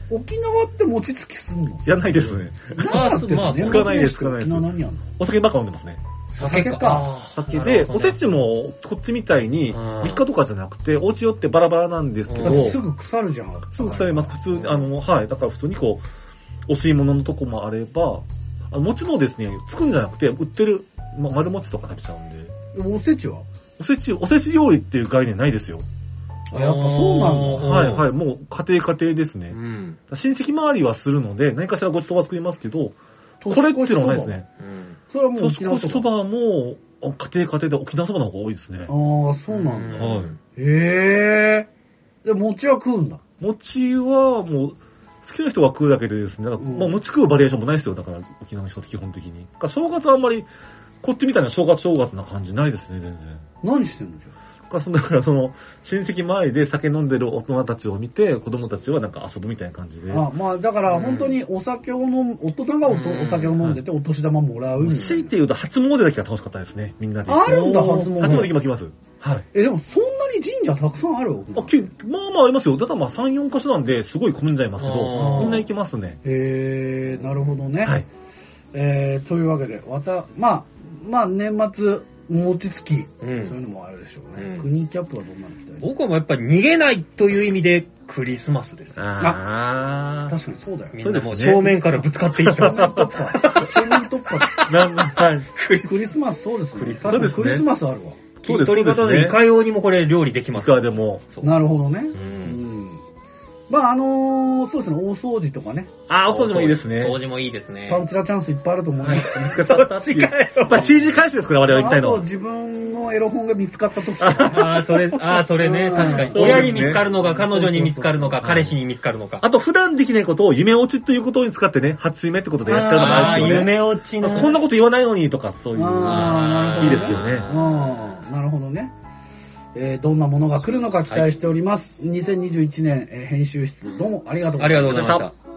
S1: 沖縄って餅つきすんの？
S3: やんないですね。
S1: ああ、まあ、
S3: つかないです、つかないです。
S1: 沖縄何やんの？
S3: お酒ばっか飲んでますね。
S1: 酒か。
S3: 酒で、おせちもこっちみたいにみっかとかじゃなくて、お家寄ってバラバラなんですけど。
S1: すぐ腐るじゃん。
S3: すぐ腐ります。普通、あの、はい。だから普通にこう、お吸い物のとこもあれば、あの餅もですね、つくんじゃなくて、売ってる、ま、丸餅とか食べちゃうんで。
S1: おせちは
S3: おせち、おせち料理っていう概念ないですよ。
S1: あ、やっぱそうなんだ。
S3: はいはい。もう家庭家庭ですね。うん、親戚周りはするので、何かしらごちそうは作りますけど、これっていうのはないですね。うん、それはもう沖縄そば。そばも、家庭家庭で沖縄そばの方が多いですね。
S1: ああ、そうなんだ。はい。へえ。で、餅は食うんだ。
S3: 餅はもう、好きな人が食うだけでですね、だからまあ、餅食うバリエーションもないですよ、だから沖縄の人って基本的に。だから正月はあんまり、こっちみたいな正月正月な感じないですね、全然。
S1: 何してんのじゃ
S3: だからその、親戚前で酒飲んでる大人たちを見て、子供たちはなんか遊ぶみたいな感じで。
S1: あまあ、だから本当にお酒を飲む、大人がお酒を飲んでてお年玉もらうみたいな。
S3: 強いて言うと初詣だけが楽しかったですね、みんなで。
S1: あるんだ、初詣。
S3: 初詣行きます、はい。
S1: え、でもそんなに神社たくさんあるよ。
S3: あ、きまあまあありますよ。だからまあさん、よんカ所なんで、すごい混んじゃいますけど、みんな行きますね。
S1: へー、なるほどね。はい。えー、というわけで、わた、まあ、まあ年末、餅つき、うん、そういうのもあるでしょうね。うん、クニーキャップはどんなの期待？
S2: 僕はもうやっぱり逃げないという意味でクリスマスです。
S1: ああ、確かにそうだよ。
S2: みんなもう正面からぶつかっていっちゃう。
S1: 正面突破。正面突破。なんはい。クリスマスそうですね。確かにクリスマスあるわ。
S2: そうです。取り方でいかようにもこれ料理できます。
S3: いかでも。
S1: なるほどね。うんまああのー、そうですね、大掃除とかね。
S3: ああ、大掃除もいいですね。
S2: 掃除もいいですね。
S1: パンチラチャンスいっぱいあると思います。
S3: そっちかよ。やっぱ シージー 回収ですから、我々行きたいの。
S1: あと自分のエロ本が見つかった時
S2: ああ、それ、ああ、それね、確かに。親に見つかるのか、彼女に見つかるのか、彼氏に見つかるのか。
S3: あと普段できないことを夢落ちということに使ってね、初夢ってことでやっちゃうのがあるんですよね。
S2: 夢落ちね。
S3: こんなこと言わないのにとか、そういう。いいですよね。
S1: なるほどね。えー、どんなものが来るのか期待しております。はい、にせんにじゅういちねん、えー、編集室どうもありがとうございました。
S2: ありがとうございました。